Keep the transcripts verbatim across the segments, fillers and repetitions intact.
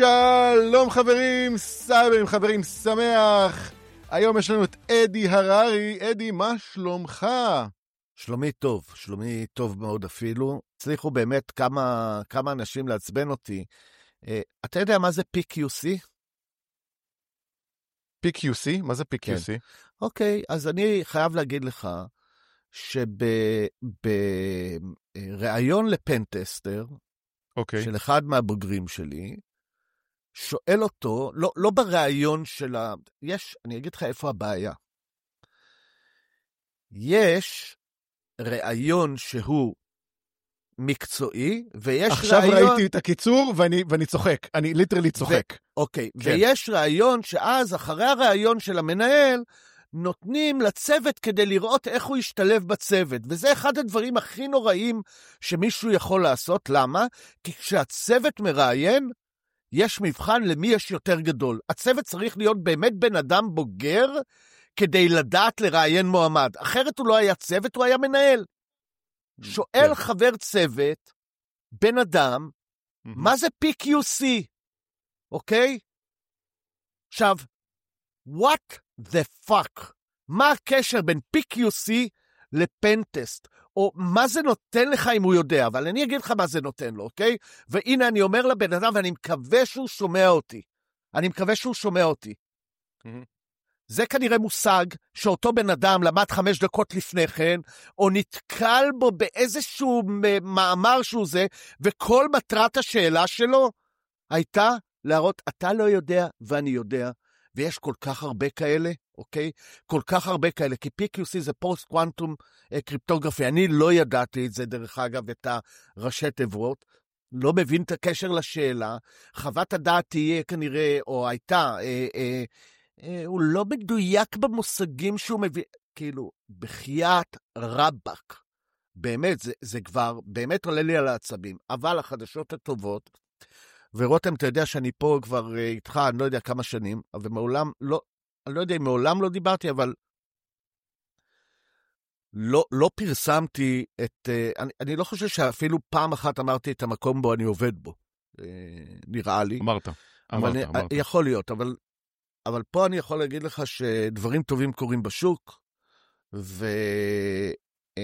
שלום חברים, סייברים, חברים, שמח. היום יש לנו את אדי הררי. אדי, מה שלומך? שלומי טוב, שלומי טוב מאוד אפילו. הצליחו באמת כמה, כמה אנשים לעצבן אותי. Uh, אתה יודע מה זה פי קיו סי? פי קיו סי? מה זה פי קיו סי? אוקיי, okay, אז אני חייב להגיד לך שבראיון לפנטסטר, okay. של אחד מהבוגרים שלי, שואל אותו, לא, לא בראיון של ה... יש, אני אגיד לך איפה הבעיה. יש ראיון שהוא מקצועי, ויש עכשיו ראיון... עכשיו ראיתי את הקיצור, ואני, ואני צוחק. אני ליטרלי צוחק. ו... אוקיי, כן. ויש ראיון שאז, אחרי הראיון של המנהל, נותנים לצוות כדי לראות איך הוא ישתלב בצוות. וזה אחד הדברים הכי נוראים שמישהו יכול לעשות. למה? כי כשהצוות מראיין, יש מבחן למי יש יותר גדול. הצוות צריך להיות באמת בן אדם בוגר, כדי לדעת לראיין מועמד. אחרת הוא לא היה צוות, הוא היה מנהל. שואל כן. חבר צוות, בן אדם, mm-hmm. מה זה פי קיו סי? אוקיי? עכשיו, what the fuck? מה הקשר בין פי קיו סי לפנטסט? או מה זה נותן לך אם הוא יודע? אבל אני אגיד לך מה זה נותן לו, אוקיי? והנה אני אומר לבן אדם, ואני מקווה שהוא שומע אותי. אני מקווה שהוא שומע אותי. Mm-hmm. זה כנראה מושג שאותו בן אדם למד חמש דקות לפני כן, או נתקל בו באיזשהו מאמר שהוא זה, וכל מטרת השאלה שלו הייתה להראות, אתה לא יודע ואני יודע, ויש כל כך הרבה כאלה, אוקיי? כל כך הרבה כאלה, כי פי קיו סי זה פוסט קוונטום קריפטוגרפי, אני לא ידעתי את זה דרך אגב, את הראשי תיבות, לא מבין את הקשר לשאלה, חוות הדעת תהיה כנראה, או הייתה, אה, אה, הוא לא מדויק במושגים שהוא מביא, כאילו, בחיית רבק. באמת, זה, זה כבר, באמת עולה לי על העצבים. אבל החדשות הטובות, ורותם, אתה יודע שאני פה כבר איתך, אני לא יודע כמה שנים, אבל מעולם, לא, אני לא יודע אם מעולם לא דיברתי, אבל לא, לא פרסמתי את, אני, אני לא חושב שאפילו פעם אחת אמרתי את המקום בו אני עובד בו. נראה לי. אמרת, אמרת, אני, אמרת. יכול להיות, אבל... אבל פה אני יכול להגיד לך שדברים טובים קורים בשוק, ואני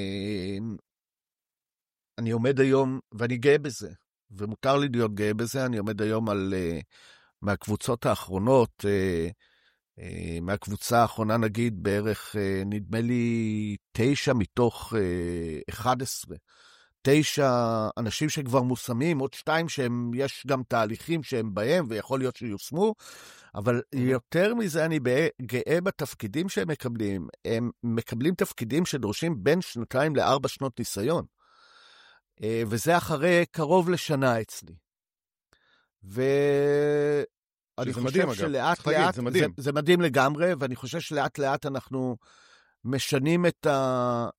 עומד היום, ואני גאה בזה, ומותר לי להיות גאה בזה, אני עומד היום על, מהקבוצות האחרונות, מהקבוצה האחרונה נגיד בערך, נדמה לי, תשע מתוך אחד עשרה. תשע אנשים שכבר מושמים, עוד שתיים שהם, יש גם תהליכים שהם בהם, ויכול להיות שיושמו, אבל יותר מזה אני גאה בתפקידים שהם מקבלים. הם מקבלים תפקידים שדורשים בין שנתיים לארבע שנות ניסיון. וזה אחרי קרוב לשנה אצלי. ואני חושב מדהים, שלאט לאט, להגיד, זה, מדהים. זה, זה מדהים לגמרי, ואני חושב שלאט לאט אנחנו משנים את ה...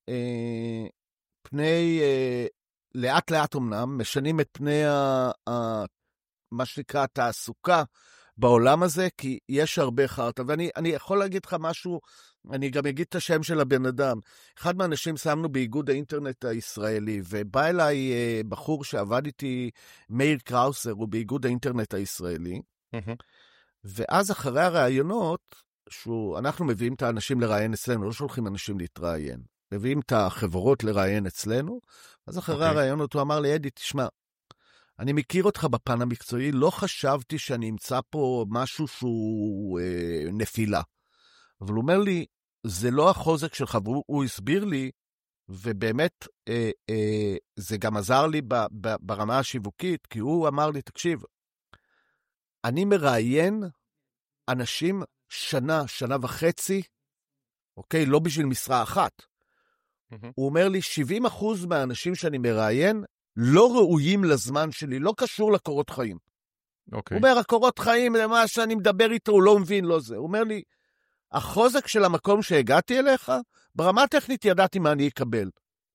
פני, לאט לאט אמנם, משנים את פני ה, ה, מה שנקרא התעסוקה בעולם הזה, כי יש הרבה חרטה, ואני אני יכול להגיד לך משהו, אני גם אגיד את השם של הבן אדם. אחד מהאנשים שמנו באיגוד האינטרנט הישראלי, ובא אליי בחור שעבד איתי, מאיר קראוסר, הוא באיגוד האינטרנט הישראלי, ואז אחרי הרעיונות, שאנחנו מביאים את האנשים לראיין אצלנו, לא שולחים אנשים להתראיין, מביאים את החברות לראיין אצלנו, אז אחרי okay. הרעיונות הוא אמר לי, אדי, תשמע, אני מכיר אותך בפן המקצועי, לא חשבתי שאני אמצא פה משהו שהוא אה, נפילה. אבל הוא אומר לי, זה לא החוזק שלך, והוא הוא הסביר לי, ובאמת אה, אה, זה גם עזר לי ב, ב, ברמה השיווקית, כי הוא אמר לי, תקשיב, אני מראיין אנשים שנה, שנה וחצי, אוקיי, לא בשביל משרה אחת. הוא אומר לי, שבעים אחוז מהאנשים שאני מראיין, לא ראויים לזמן שלי, לא קשור לקורות חיים. Okay. הוא אומר, הקורות חיים, למה שאני מדבר איתו, הוא לא מבין, לא זה. הוא אומר לי, החוזק של המקום שהגעתי אליך, ברמה טכנית ידעתי מה אני אקבל.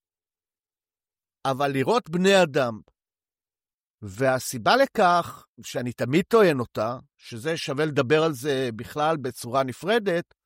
אבל לראות בני אדם, והסיבה לכך, שאני תמיד טוען אותה, שזה שווה לדבר על זה בכלל בצורה נפרדת,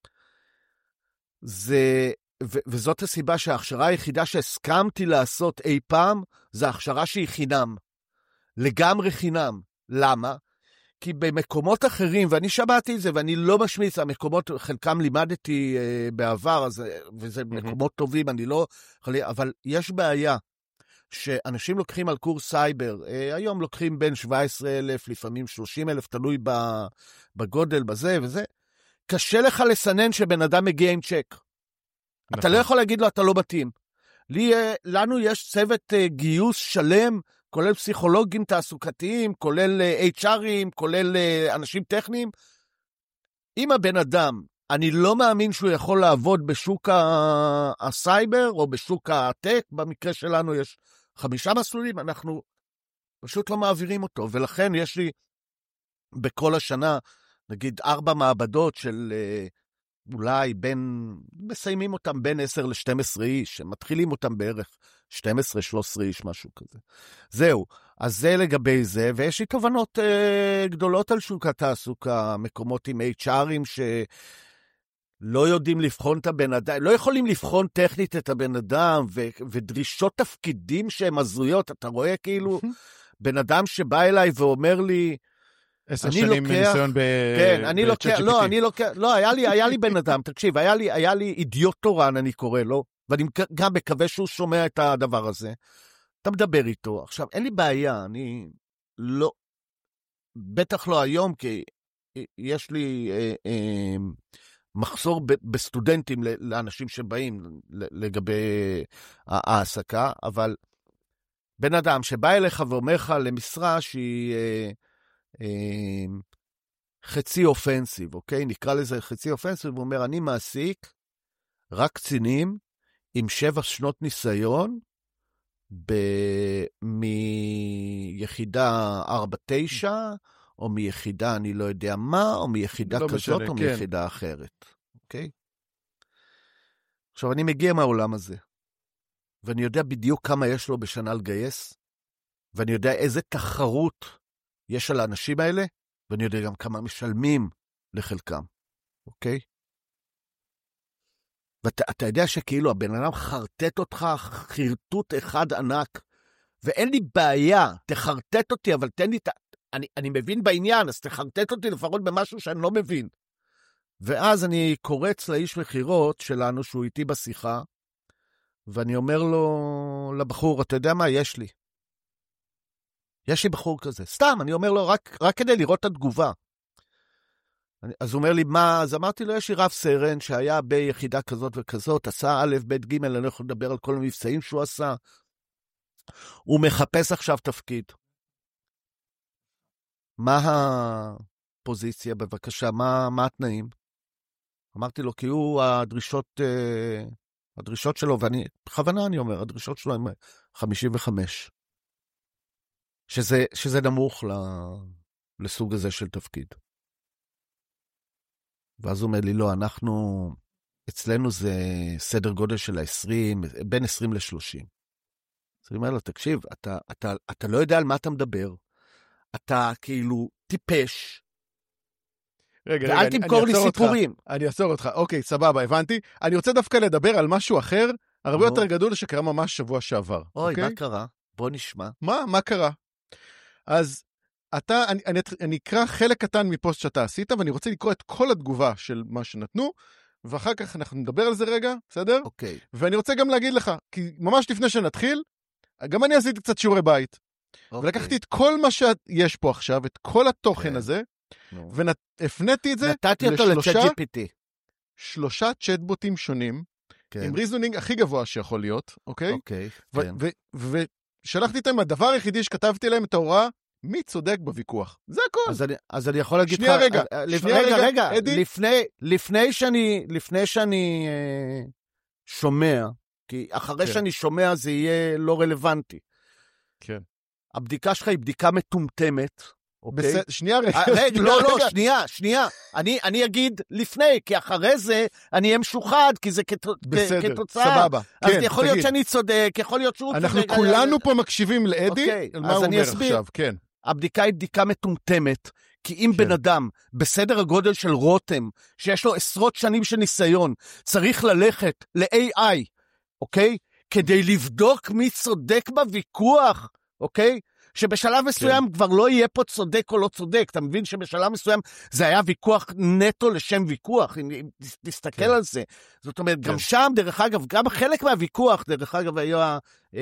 זה... ו- וזאת הסיבה שההכשרה היחידה שהסכמתי לעשות אי פעם, זה הכשרה שהיא חינם. לגמרי חינם. למה? כי במקומות אחרים, ואני שמעתי את זה, ואני לא משמיץ, המקומות, חלקם לימדתי אה, בעבר, אז, וזה mm-hmm. מקומות טובים, אני לא... אבל יש בעיה, שאנשים לוקחים על קורס סייבר, אה, היום לוקחים בין שבע עשרה אלף, לפעמים שלושים אלף, תלוי בגודל, בזה וזה, קשה לך לסנן שבן אדם מגיע עם צ'ק. נכון. אתה לא יכול להגיד לו, אתה לא מתאים. לי, לנו יש צוות גיוס שלם, כולל פסיכולוגים תעסוקתיים, כולל אייץ' ארים, כולל אנשים טכניים. אם הבן אדם, אני לא מאמין שהוא יכול לעבוד בשוק הסייבר, או בשוק הטק, במקרה שלנו יש חמישה מסלולים, אנחנו פשוט לא מעבירים אותו, ולכן יש לי בכל השנה, נגיד ארבע מעבדות של אולי בין, מסיימים אותם בין עשר ל-שתים עשרה איש, מתחילים אותם בערך שתים עשרה שלוש עשרה איש, משהו כזה. זהו, אז זה לגבי זה, ויש לי תובנות אה, גדולות על שוק התעסוקה, מקומות עם אייץ' ארים שלא יודעים לבחון את הבן אדם, לא יכולים לבחון טכנית את הבן אדם, ו- ודרישות תפקידים שהן הזויות, אתה רואה כאילו בן אדם שבא אליי ואומר לי, עשר שנים מניסיון ב... כן, אני לוקח, לא, אני לוקח, לא, היה לי, היה לי בן אדם, תקשיב, היה לי, היה לי אידיוט תורן, אני קורא לו, ואני גם מקווה שהוא שומע את הדבר הזה. אתה מדבר איתו. עכשיו, אין לי בעיה, אני לא, בטח לא היום, כי יש לי אה, אה, מחסור ב, בסטודנטים לאנשים שבאים לגבי העסקה, אבל בן אדם שבא אליך ואומר לך למשרה שהיא... אה, חצי אופנסיב, אוקיי? נקרא לזה חצי אופנסיב, הוא אומר, אני מעסיק רק קצינים עם שבע שנות ניסיון ב- מיחידה ארבע תשע, או מיחידה אני לא יודע מה, או מיחידה לא כזאת, משנה, או כן. מיחידה אחרת, אוקיי? עכשיו, אני מגיע מהעולם הזה, ואני יודע בדיוק כמה יש לו בשנה לגייס, ואני יודע איזה תחרות יש על האנשים האלה, ואני יודע גם כמה משלמים לחלקם, אוקיי? ואתה אתה יודע שכאילו הבן אדם חרטט אותך חרטוט אחד ענק, ואין לי בעיה, תחרטט אותי, אבל תן לי, אני, אני מבין בעניין, אז תחרטט אותי לפחות במשהו שאני לא מבין. ואז אני קורץ לאיש מחירות שלנו, שהוא איתי בשיחה, ואני אומר לו, לבחור, אתה יודע מה, יש לי. יש לי בחור כזה. סתם, אני אומר לו, רק, רק כדי לראות את התגובה. אני, אז הוא אומר לי, מה? אז אמרתי לו, יש לי רב סרן שהיה ביחידה כזאת וכזאת, עשה א', ב', ג', אני לא יכול לדבר על כל המבצעים שהוא עשה. הוא מחפש עכשיו תפקיד. מה הפוזיציה, בבקשה? מה, מה התנאים? אמרתי לו, כי הוא הדרישות, הדרישות שלו, ואני, בכוונה אני אומר, הדרישות שלו הם חמישים וחמש. שזה, שזה נמוך לסוג הזה של תפקיד. ואז הוא אומר לי, לא, אנחנו, אצלנו זה סדר גודל של ה-עשרים, בין עשרים ל-שלושים. אז אני אומר לו, תקשיב, אתה, אתה, אתה לא יודע על מה אתה מדבר, אתה כאילו טיפש, רגע, ואל רגע, תמכור אני, לי אני סיפורים. אותך, אני אעצור אותך, אוקיי, סבבה, הבנתי. אני רוצה דווקא לדבר על משהו אחר, הרבה יותר גדול שקרה ממש שבוע שעבר. אוי, אוקיי? מה קרה? בוא נשמע. מה? מה קרה? אז אתה, אני, אני, אני אקרא חלק קטן מפוסט שאתה עשית, ואני רוצה לקרוא את כל התגובה של מה שנתנו, ואחר כך אנחנו נדבר על זה רגע, בסדר? אוקיי. ואני רוצה גם להגיד לך, כי ממש לפני שנתחיל, גם אני עשיתי קצת שיעורי בית, אוקיי. ולקחתי את כל מה שיש פה עכשיו, את כל התוכן כן. הזה, והפניתי את זה נתתי אותו לצ'אט ג'י פי טי. שלושה צ'אטבוטים שונים, כן. עם ריזונינג הכי גבוה שיכול להיות, אוקיי? אוקיי, ו- כן. ו- ושלחתי איתם, הדבר היחידי שכתבתי להם את ההוראה, מי צודק בוויכוח. זה הכל. אז אני, אז אני יכול להגיד שנייה לך... רגע, לפ... שנייה רגע, רגע, רגע, אדי. לפני, לפני שאני, לפני שאני אה, שומע, כי אחרי כן. שאני שומע זה יהיה לא רלוונטי. כן. הבדיקה שלך היא בדיקה מטומטמת, אוקיי? בסדר, שנייה רגע. רגע, לא, לא, שנייה, שנייה. אני, אני אגיד לפני, כי אחרי זה אני אהיה משוחד, כי זה כת... בסדר, כתוצאה. סבבה. אז כן, יכול תגיד. להיות שאני צודק, יכול להיות שהוא אנחנו צודק. כולנו פה מקשיבים לאדי, אוקיי, על מה אז הוא אני אומר אסביר. עכשיו, כן. הבדיקה היא בדיקה מטומטמת, כי אם כן. בן אדם בסדר הגודל של רותם, שיש לו עשרות שנים של ניסיון, צריך ללכת ל-איי איי, אוקיי? כדי לבדוק מי צודק בוויכוח, אוקיי? שבשלב מסוים כבר לא יהיה פה צודק או לא צודק, אתה מבין שבשלב מסוים זה היה ויכוח נטו לשם ויכוח, אם תסתכל על זה. זאת אומרת, גם שם, דרך אגב, גם חלק מהוויכוח, דרך אגב, היה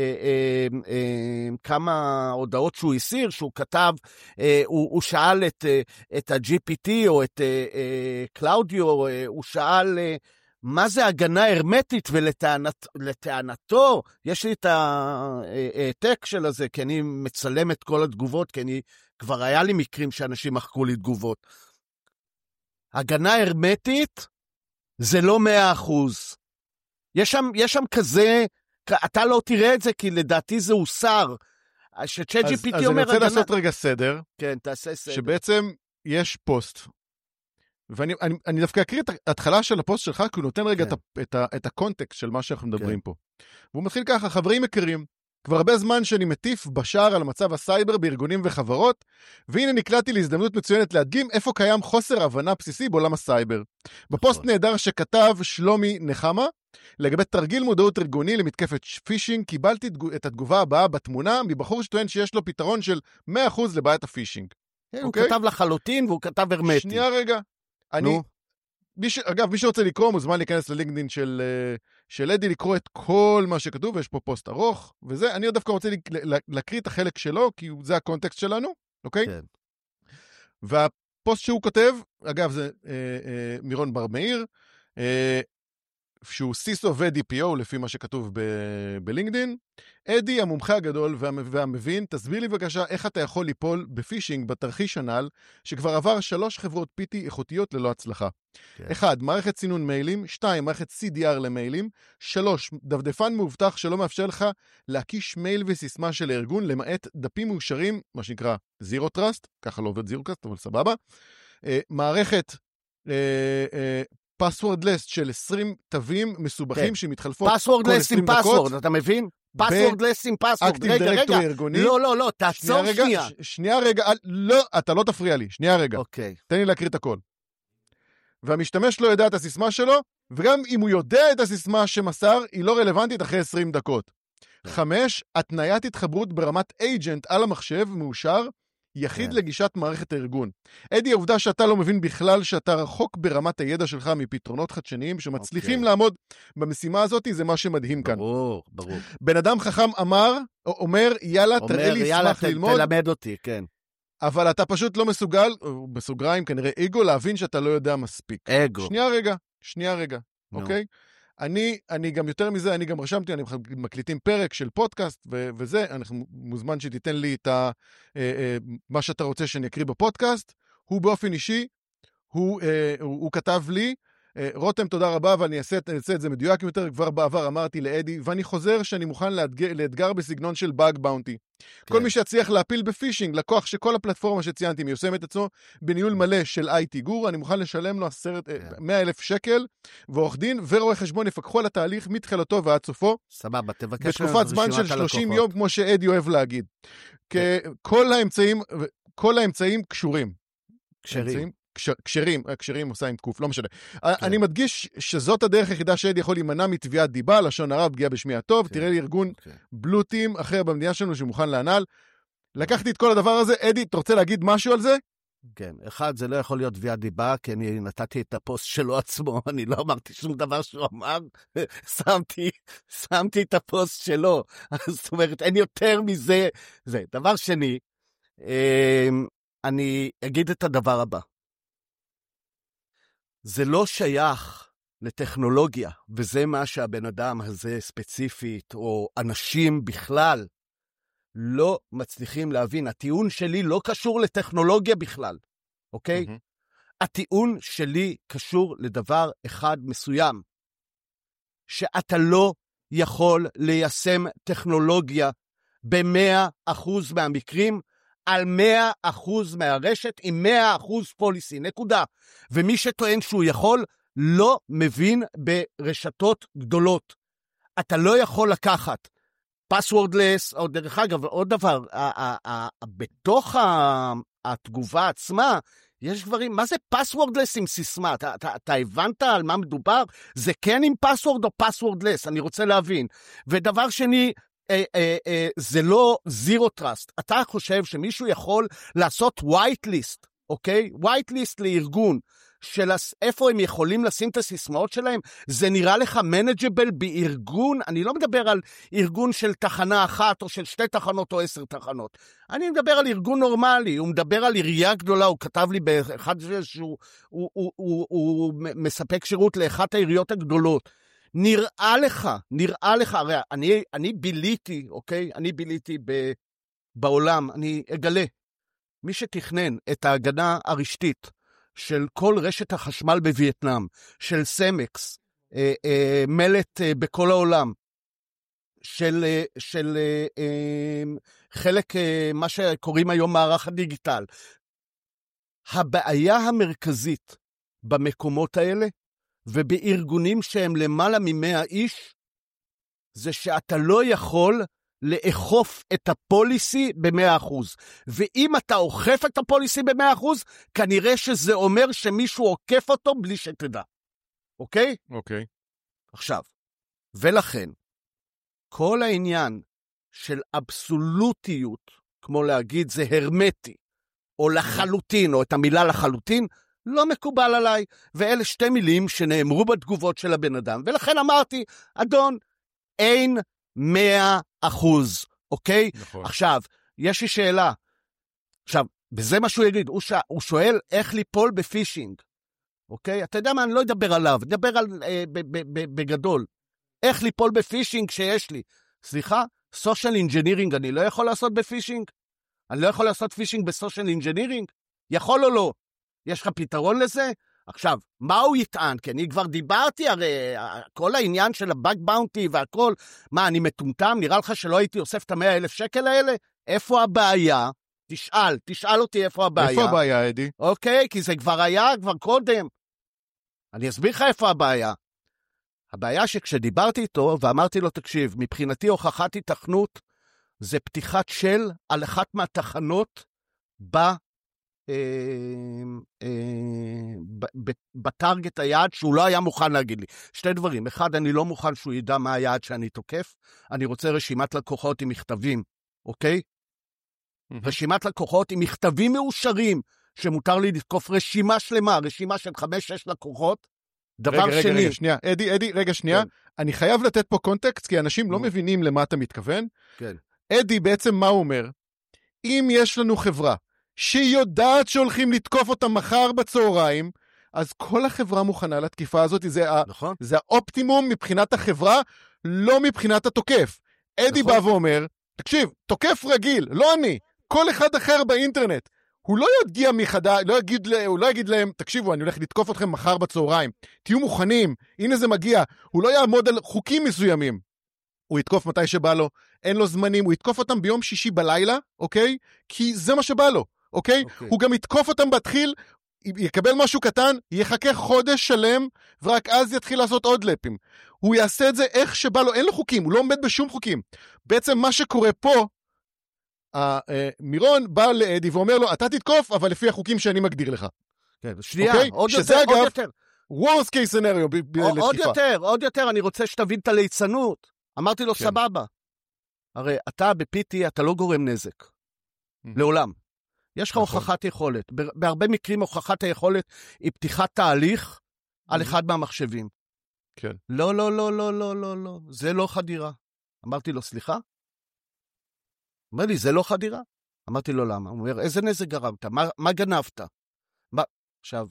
כמה הודעות שהוא הסיר, שהוא כתב, הוא שאל את ה-ג'י פי טי או את קלאודיו, הוא שאל מה זה הגנה הרמטית, ולטענתו, יש לי את העתק של הזה, כי אני מצלם את כל התגובות, כי אני, כבר היה לי מקרים שאנשים מחקו לי תגובות. הגנה הרמטית זה לא מאה אחוז. יש שם, יש שם כזה, אתה לא תראה את זה, כי לדעתי זה הוסר. ש-צ'אט ג'י פי טי אומר... אז אני רוצה לעשות רגע סדר. כן, תעשה סדר. שבעצם יש פוסט, ואני אני, אני דווקא אקריא את ההתחלה של הפוסט שלך, כי הוא נותן רגע כן. את, את, את הקונטקסט של מה שאנחנו מדברים כן. פה. והוא מתחיל ככה, חברים יקרים, כבר הרבה זמן שאני מטיף בשער על מצב הסייבר בארגונים וחברות, והנה נקלעתי להזדמנות מצוינת להדגים איפה קיים חוסר הבנה בסיסי בעולם הסייבר. בפוסט נהדר שכתב שלומי נחמה, לגבי תרגיל מודעות ארגוני למתקפת פישינג, קיבלתי את התגובה הבאה בתמונה, מבחור שטוען שיש לו פתרון של מאה אחוז לבעיית הפישינג. הוא כתב לחלוטין והוא כתב הרמטי. שנייה רגע. אני, מי ש, אגב, מי שרוצה לקרוא, מוזמן להיכנס ללינקדין של, של אדי, לקרוא את כל מה שכתוב, ויש פה פוסט ארוך, וזה, אני דווקא רוצה להקריא את החלק שלו, כי זה הקונטקסט שלנו, אוקיי? כן. והפוסט שהוא כותב, אגב, זה אה, אה, מירון בר מאיר, אה, שהוא סיסו ו-די פי או, לפי מה שכתוב ב- בלינקדין. אדי, המומחה הגדול והמבין, תסביר לי בבקשה איך אתה יכול ליפול בפישינג בתרחיש הנ"ל, שכבר עבר שלוש חברות פי טי איכותיות ללא הצלחה. Okay. אחד, מערכת סינון מיילים, שתיים, מערכת סי די אר למיילים, שלוש, דפדפן מאובטח שלא מאפשר לך להקיש מייל וסיסמה של הארגון, למעט דפים מאושרים, מה שנקרא זירו טראסט, ככה לא עובד זירו טראסט, אבל סבבה. מערכת פסוורדלס של עשרים תווים מסובכים שמתחלפות פסוורדלס עם פסוורד, אתה מבין? פסוורדלס עם פסוורד. רגע, רגע. לא, לא, לא, תעצור שנייה. שנייה רגע, לא, אתה לא תפריע לי. שנייה רגע. אוקיי. תן לי להקריא את הכל. והמשתמש לא יודע את הסיסמה שלו, וגם אם הוא יודע את הסיסמה שמסר, היא לא רלוונטית אחרי עשרים דקות. חמש, התניית התחברות ברמת אייג'נט על המחשב מאושר, יחיד לגישת מערכת הארגון. אדי, העובדה שאתה לא מבין בכלל שאתה רחוק ברמת הידע שלך מפתרונות חדשניים שמצליחים לעמוד במשימה הזאת, זה מה שמדהים כאן. ברור, ברור. בן אדם חכם אמר, אומר, יאללה, תראה לי, אשמח ללמוד. תלמד אותי, כן. אבל אתה פשוט לא מסוגל, בסוגריים כנראה אגו, להבין שאתה לא יודע מספיק. אגו. שנייה רגע, שנייה רגע, אוקיי? אני, אני גם יותר מזה, אני גם רשמתי, אני מקליטים פרק של פודקאסט ו- וזה, אנחנו מוזמן שתיתן לי את ה, אה, אה, מה שאתה רוצה שאני אקריא בפודקאסט. הוא באופן אישי, הוא, אה, הוא, הוא כתב לי, אה, רותם תודה רבה, ואני אעשה, אעשה את זה מדויק יותר, כבר בעבר אמרתי לאדי, ואני חוזר שאני מוכן לאתגר, לאתגר בסגנון של באג באונטי. כן. כל מי שיצליח להפיל בפישינג, לקוח שכל הפלטפורמה שציינתי מיושם את עצמו, בניהול מלא של איי טי גור, אני מוכן לשלם לו עשרת, כן. מאה אלף שקל, ועורך דין ורואה חשבון יפקחו על התהליך מתחילתו ועד סופו. סבבה, תבקש. בתקופת זמן של שלושים יום, כמו שאדי אוהב להגיד. כן. כל האמצעים, כל האמצעים קשורים. קשרים. קשרים, קשרים עושה עם תקוף, לא משנה. אני מדגיש שזאת הדרך היחידה שאדי יכול להימנע מתביעת דיבה, לשון הרע, פגיעה בשמי הטוב, תראה לי ארגון בלוטים אחר במדינה שלנו שמוכן להנהל. לקחתי את כל הדבר הזה, אדי, אתה רוצה להגיד משהו על זה? כן, אחד, זה לא יכול להיות תביעת דיבה, כי אני נתתי את הפוסט שלו עצמו, אני לא אמרתי שום דבר שהוא אמר, שמתי, שמתי את הפוסט שלו, זאת אומרת, אין יותר מזה, זה. דבר שני, אני אגיד את הדבר הבא. זה לא שייך לטכנולוגיה, וזה מה שהבן אדם הזה ספציפית, או אנשים בכלל, לא מצליחים להבין. הטיעון שלי לא קשור לטכנולוגיה בכלל, אוקיי? Mm-hmm. הטיעון שלי קשור לדבר אחד מסוים, שאתה לא יכול ליישם טכנולוגיה ב-מאה אחוז מהמקרים, על מאה אחוז מהרשת עם מאה אחוז פוליסי, נקודה. ומי שטוען שהוא יכול, לא מבין ברשתות גדולות. אתה לא יכול לקחת פסוורדלס, או דרך אגב, עוד דבר, בתוך התגובה עצמה, יש דברים, מה זה פסוורדלס עם סיסמה? אתה, אתה, אתה הבנת על מה מדובר? זה כן עם פסוורד או פסוורדלס? אני רוצה להבין. ודבר שני, אה, אה, אה, זה לא זירו טראסט. אתה חושב שמישהו יכול לעשות white list, אוקיי? white list לארגון, של איפה הם יכולים לשים את הסיסמאות שלהם, זה נראה לך manageable בארגון, אני לא מדבר על ארגון של תחנה אחת, או של שתי תחנות או עשר תחנות, אני מדבר על ארגון נורמלי, הוא מדבר על עירייה גדולה, הוא כתב לי באחד שהוא הוא, הוא, הוא, הוא מספק שירות לאחת העיריות הגדולות, נראה לך, נראה לך, הרי אני, אני ביליתי, אוקיי? אני ביליתי ב, בעולם, אני אגלה, מי שתכנן את ההגנה הרשתית, של כל רשת החשמל בווייטנאם, של סמקס, אה, אה, מלט אה, בכל העולם, של, אה, של אה, אה, חלק, אה, מה שקוראים היום מערך הדיגיטל. הבעיה המרכזית במקומות האלה, ובארגונים שהם למעלה ממאה איש, זה שאתה לא יכול לאכוף את הפוליסי ב-מאה אחוז. ואם אתה אוכף את הפוליסי ב-מאה אחוז, כנראה שזה אומר שמישהו עוקף אותו בלי שתדע. אוקיי? אוקיי. עכשיו, ולכן, כל העניין של אבסולוטיות, כמו להגיד זה הרמטי, או לחלוטין, או את המילה לחלוטין, לא מקובל עליי. ואלה שתי מילים שנאמרו בתגובות של הבן אדם. ולכן אמרתי, אדון, אין מאה אחוז, אוקיי? נכון. עכשיו, יש לי שאלה. עכשיו, בזה מה שהוא יגיד, הוא, ש... הוא שואל איך ליפול בפישינג, אוקיי? אתה יודע מה, אני לא אדבר עליו, אדבר על, אה, ב- ב- ב- בגדול. איך ליפול בפישינג שיש לי? סליחה, סושיאל אינג'ינירינג אני לא יכול לעשות בפישינג? אני לא יכול לעשות פישינג בסושיאל אינג'ינירינג? יכול או לא? יש לך פתרון לזה? עכשיו, מה הוא יטען? כי אני כבר דיברתי, הרי כל העניין של הבאג באונטי והכל, מה, אני מטומטם? נראה לך שלא הייתי אוסף את המאה אלף שקל האלה? איפה הבעיה? תשאל, תשאל אותי איפה הבעיה. איפה הבעיה, אדי? אוקיי, כי זה כבר היה, כבר קודם. אני אסביר לך איפה הבעיה. הבעיה שכשדיברתי איתו ואמרתי לו, תקשיב, מבחינתי הוכחת התכנות, זה פתיחת של על אחת מהתחנות ב... בטרגט היעד שהוא לא היה מוכן להגיד לי. שתי דברים, אחד, אני לא מוכן שהוא ידע מה היעד שאני תוקף, אני רוצה רשימת לקוחות עם מכתבים, אוקיי? רשימת לקוחות עם מכתבים מאושרים, שמותר לי לתקוף רשימה שלמה, רשימה של חמש, שש לקוחות. דבר רגע, שני. רגע, רגע, שנייה, אדי, אדי, רגע, שנייה. אני חייב לתת פה קונטקסט, כי אנשים לא מבינים למה אתה מתכוון. כן. אדי, בעצם מה הוא אומר? אם יש לנו חברה, שיודעת שהולכים לתקוף אותה מחר בצהריים, אז כל החברה מוכנה לתקיפה הזאת, זה, נכון. זה האופטימום מבחינת החברה, לא מבחינת התוקף. אדי נכון. בא ואומר, תקשיב, תוקף רגיל, לא אני, כל אחד אחר באינטרנט, הוא לא יגיע מחדה, לא יגיד, הוא לא יגיד להם, תקשיבו, אני הולך לתקוף אתכם מחר בצהריים, תהיו מוכנים, הנה זה מגיע, הוא לא יעמוד על חוקים מסוימים. הוא יתקוף מתי שבא לו, אין לו זמנים, הוא יתקוף אותם ביום שישי בלילה, אוקיי? כי זה מה שבא לו. אוקיי? Okay. הוא גם יתקוף אותם בתחיל, יקבל משהו קטן, יחכה חודש שלם, ורק אז יתחיל לעשות עוד לפים. הוא יעשה את זה איך שבא לו, אין לו חוקים, הוא לא עומד בשום חוקים. בעצם מה שקורה פה, מירון בא לאדי ואומר לו, אתה תתקוף, אבל לפי החוקים שאני מגדיר לך. כן, שנייה, okay? עוד שזה יותר, אגב, עוד יותר. worst case scenario ב- ב- לתקיפה. עוד יותר, עוד יותר, אני רוצה שתבין את הליצנות. אמרתי לו, כן. סבבה. הרי אתה ב-פי טי, אתה לא גורם נזק. לעולם. יש לך נכון. הוכחת יכולת. בהרבה מקרים הוכחת היכולת היא פתיחת תהליך על אחד מהמחשבים. כן. לא, לא, לא, לא, לא, לא, לא. זה לא חדירה. אמרתי לו, סליחה? אומר לי, זה לא חדירה? אמרתי לו, למה? הוא אומר, איזה נזק גרמת? מה, מה גנבת? מה... עכשיו,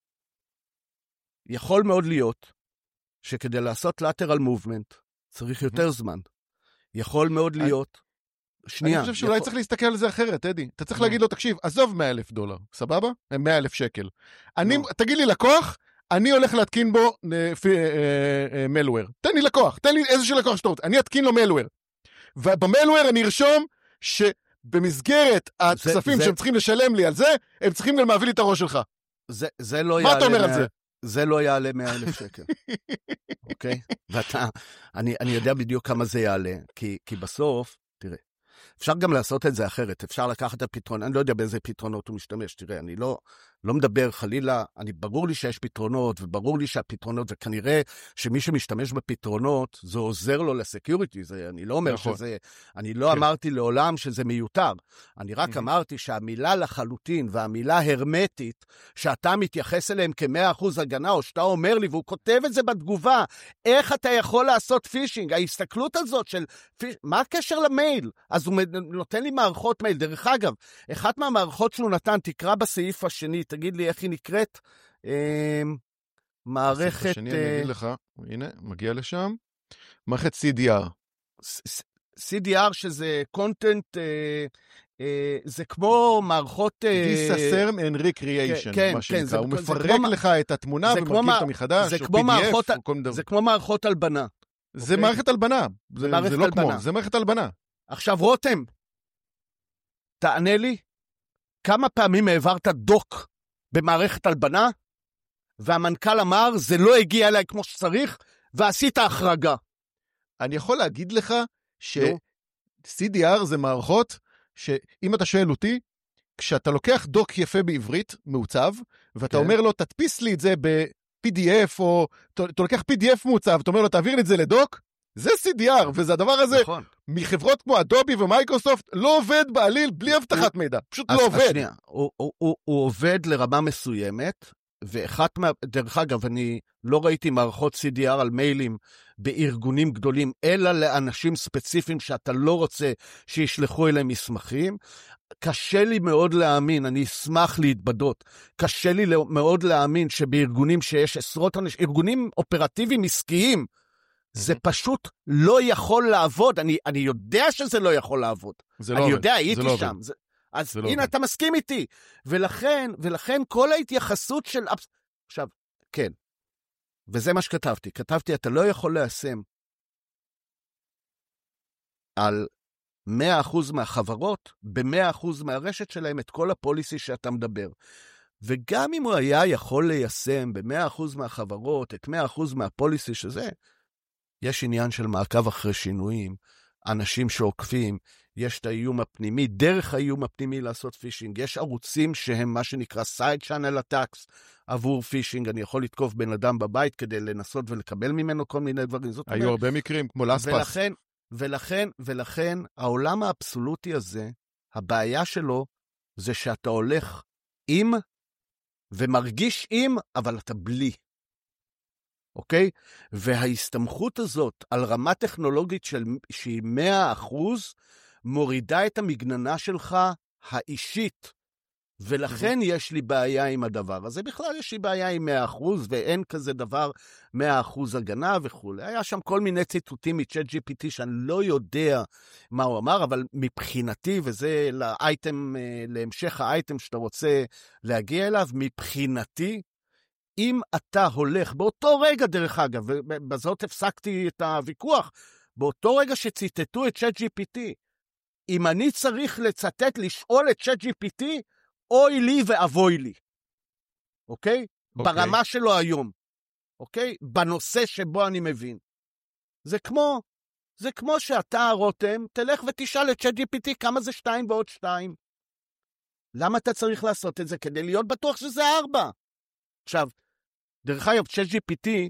יכול מאוד להיות שכדי לעשות lateral movement צריך יותר זמן. יכול מאוד להיות שנייה. אני חושב שאולי צריך להסתכל על זה אחרת, אדי. אתה צריך להגיד לו, תקשיב, עזוב מאה אלף דולר, סבבה? מאה אלף שקל. תגיד לי לקוח, אני הולך להתקין בו מלוור. תן לי לקוח, תן לי איזשהו לקוח שאתה רוצה. אני אתקין לו מלוור. ובמלוור אני ארשום שבמסגרת הכספים שהם צריכים לשלם לי על זה, הם צריכים גם להביא לי את הראש שלך. זה לא מה אתה אומר על זה? זה לא יעלה מאה אלף שקל. אוקיי? ואתה, אני, אני יודע בדיוק כמה זה יעלה, כי, כי בסוף, תראה, אפשר גם לעשות את זה אחרת, אפשר לקחת את הפתרון, אני לא יודע באיזה פתרונות הוא משתמש, תראה, אני לא, לא מדבר חלילה, אני, ברור לי שיש פתרונות, וברור לי שהפתרונות, וכנראה שמי שמשתמש בפתרונות, זה עוזר לו לסקיוריטי, זה, אני לא אומר נכון. שזה, אני לא כן. אמרתי לעולם שזה מיותר, אני רק mm-hmm. אמרתי שהמילה לחלוטין, והמילה הרמטית, שאתה מתייחס אליהם כ-מאה אחוז הגנה, או שאתה אומר לי, והוא כותב את זה בתגובה, איך אתה יכול לעשות פישינג, ההסתכלות הזאת של, פיש... מה הקשר למייל? אז הוא נותן לי מערכות מייל, דרך אגב, אחת מהמערכות שהוא נתן, תקרא בסעיף השני, תגיד לי איך היא נקראת, אה, מערכת... בסעיף השני אה... אני אגיד לך, הנה, מגיע לשם, מערכת סי די אר. סי די אר שזה content, אה, אה, זה כמו מערכות... Disasserm and Recreation, כן, מה שנקרא, כן, הוא זה, מפרק זה כמו, לך את התמונה ומרכיב אותה מחדש, זה כמו, מערכות, זה כמו מערכות הלבנה. זה אוקיי? מערכת הלבנה, זה, מערכת זה לא הלבנה. כמו, זה מערכת הלבנה. עכשיו רותם, תענה לי, כמה פעמים העברת דוק במערכת הלבנה, והמנכ"ל אמר, זה לא הגיע אליי כמו שצריך, ועשית החרגה. אני יכול להגיד לך ש-סי די אר זה מערכות, שאם אתה שואל אותי, כשאתה לוקח דוק יפה בעברית, מעוצב, ואתה כן. אומר לו, תדפיס לי את זה ב-פי די אף, או אתה לוקח פי די אף מעוצב, אתה אומר לו, תעביר לי את זה לדוק, זה סי די אר, וזה הדבר הזה, נכון. מחברות כמו אדובי ומייקרוסופט, לא עובד בעליל בלי הבטחת מידע, פשוט לא עובד. השנייה, הוא, הוא, הוא, הוא עובד לרמה מסוימת, ואחת מה, דרך אגב, אני לא ראיתי מערכות סי די אר על מיילים בארגונים גדולים, אלא לאנשים ספציפיים שאתה לא רוצה שישלחו אליהם מסמכים. קשה לי מאוד להאמין, אני אשמח להתבדות, קשה לי מאוד להאמין שבארגונים שיש עשרות אנשים, ארגונים אופרטיביים עסקיים, זה פשוט לא יכול לעבוד. אני, אני יודע שזה לא יכול לעבוד. אני לא יודע, הייתי לא שם. זה, אז זה הנה, לא אתה מסכים איתי. ולכן, ולכן כל ההתייחסות של... עכשיו, כן. וזה מה שכתבתי. כתבתי, אתה לא יכול ליישם על מאה אחוז מהחברות, ב-מאה אחוז מהרשת שלהם, את כל הפוליסי שאתה מדבר. וגם אם הוא היה יכול ליישם ב-מאה אחוז מהחברות, את מאה אחוז מהפוליסי שזה, יש עניין של מעקב אחרי שינויים, אנשים שעוקפים, יש את האיום הפנימי, דרך האיום הפנימי לעשות פישינג, יש ערוצים שהם מה שנקרא side channel attacks עבור פישינג, אני יכול לתקוף בן אדם בבית כדי לנסות ולקבל ממנו כל מיני דברים. היו אומר, הרבה מקרים, כמו לספס. ולכן, ולכן, ולכן, העולם האבסולוטי הזה, הבעיה שלו, זה שאתה הולך עם, ומרגיש עם, אבל אתה בלי. אוקיי? וההסתמכות הזאת על רמה טכנולוגית של, שהיא מאה אחוז, מורידה את המגננה שלך האישית, ולכן יש לי בעיה עם הדבר הזה. בכלל יש לי בעיה עם מאה אחוז, ואין כזה דבר מאה אחוז הגנה וכו'. היה שם כל מיני ציטוטים מ-צ'אט ג'י פי טי שאני לא יודע מה הוא אמר, אבל מבחינתי, וזה לאייטם, להמשך האייטם שאתה רוצה להגיע אליו, מבחינתי, אם אתה הולך, באותו רגע דרך אגב, ובזאת הפסקתי את הוויכוח, באותו רגע שציטטו את צ'אט ג'י פי טי, אם אני צריך לצטט, לשאול את צ'אט ג'י פי טי, אוי לי ואבוי לי. אוקיי? אוקיי? ברמה שלו היום. אוקיי? בנושא שבו אני מבין. זה כמו, זה כמו שאתה, רותם, תלך ותשאל את צ'אט ג'י פי טי כמה זה שתיים ועוד שתיים. למה אתה צריך לעשות את זה? כדי להיות בטוח שזה ארבע. עכשיו, דרך אגב, צ'אט ג'י פי טי,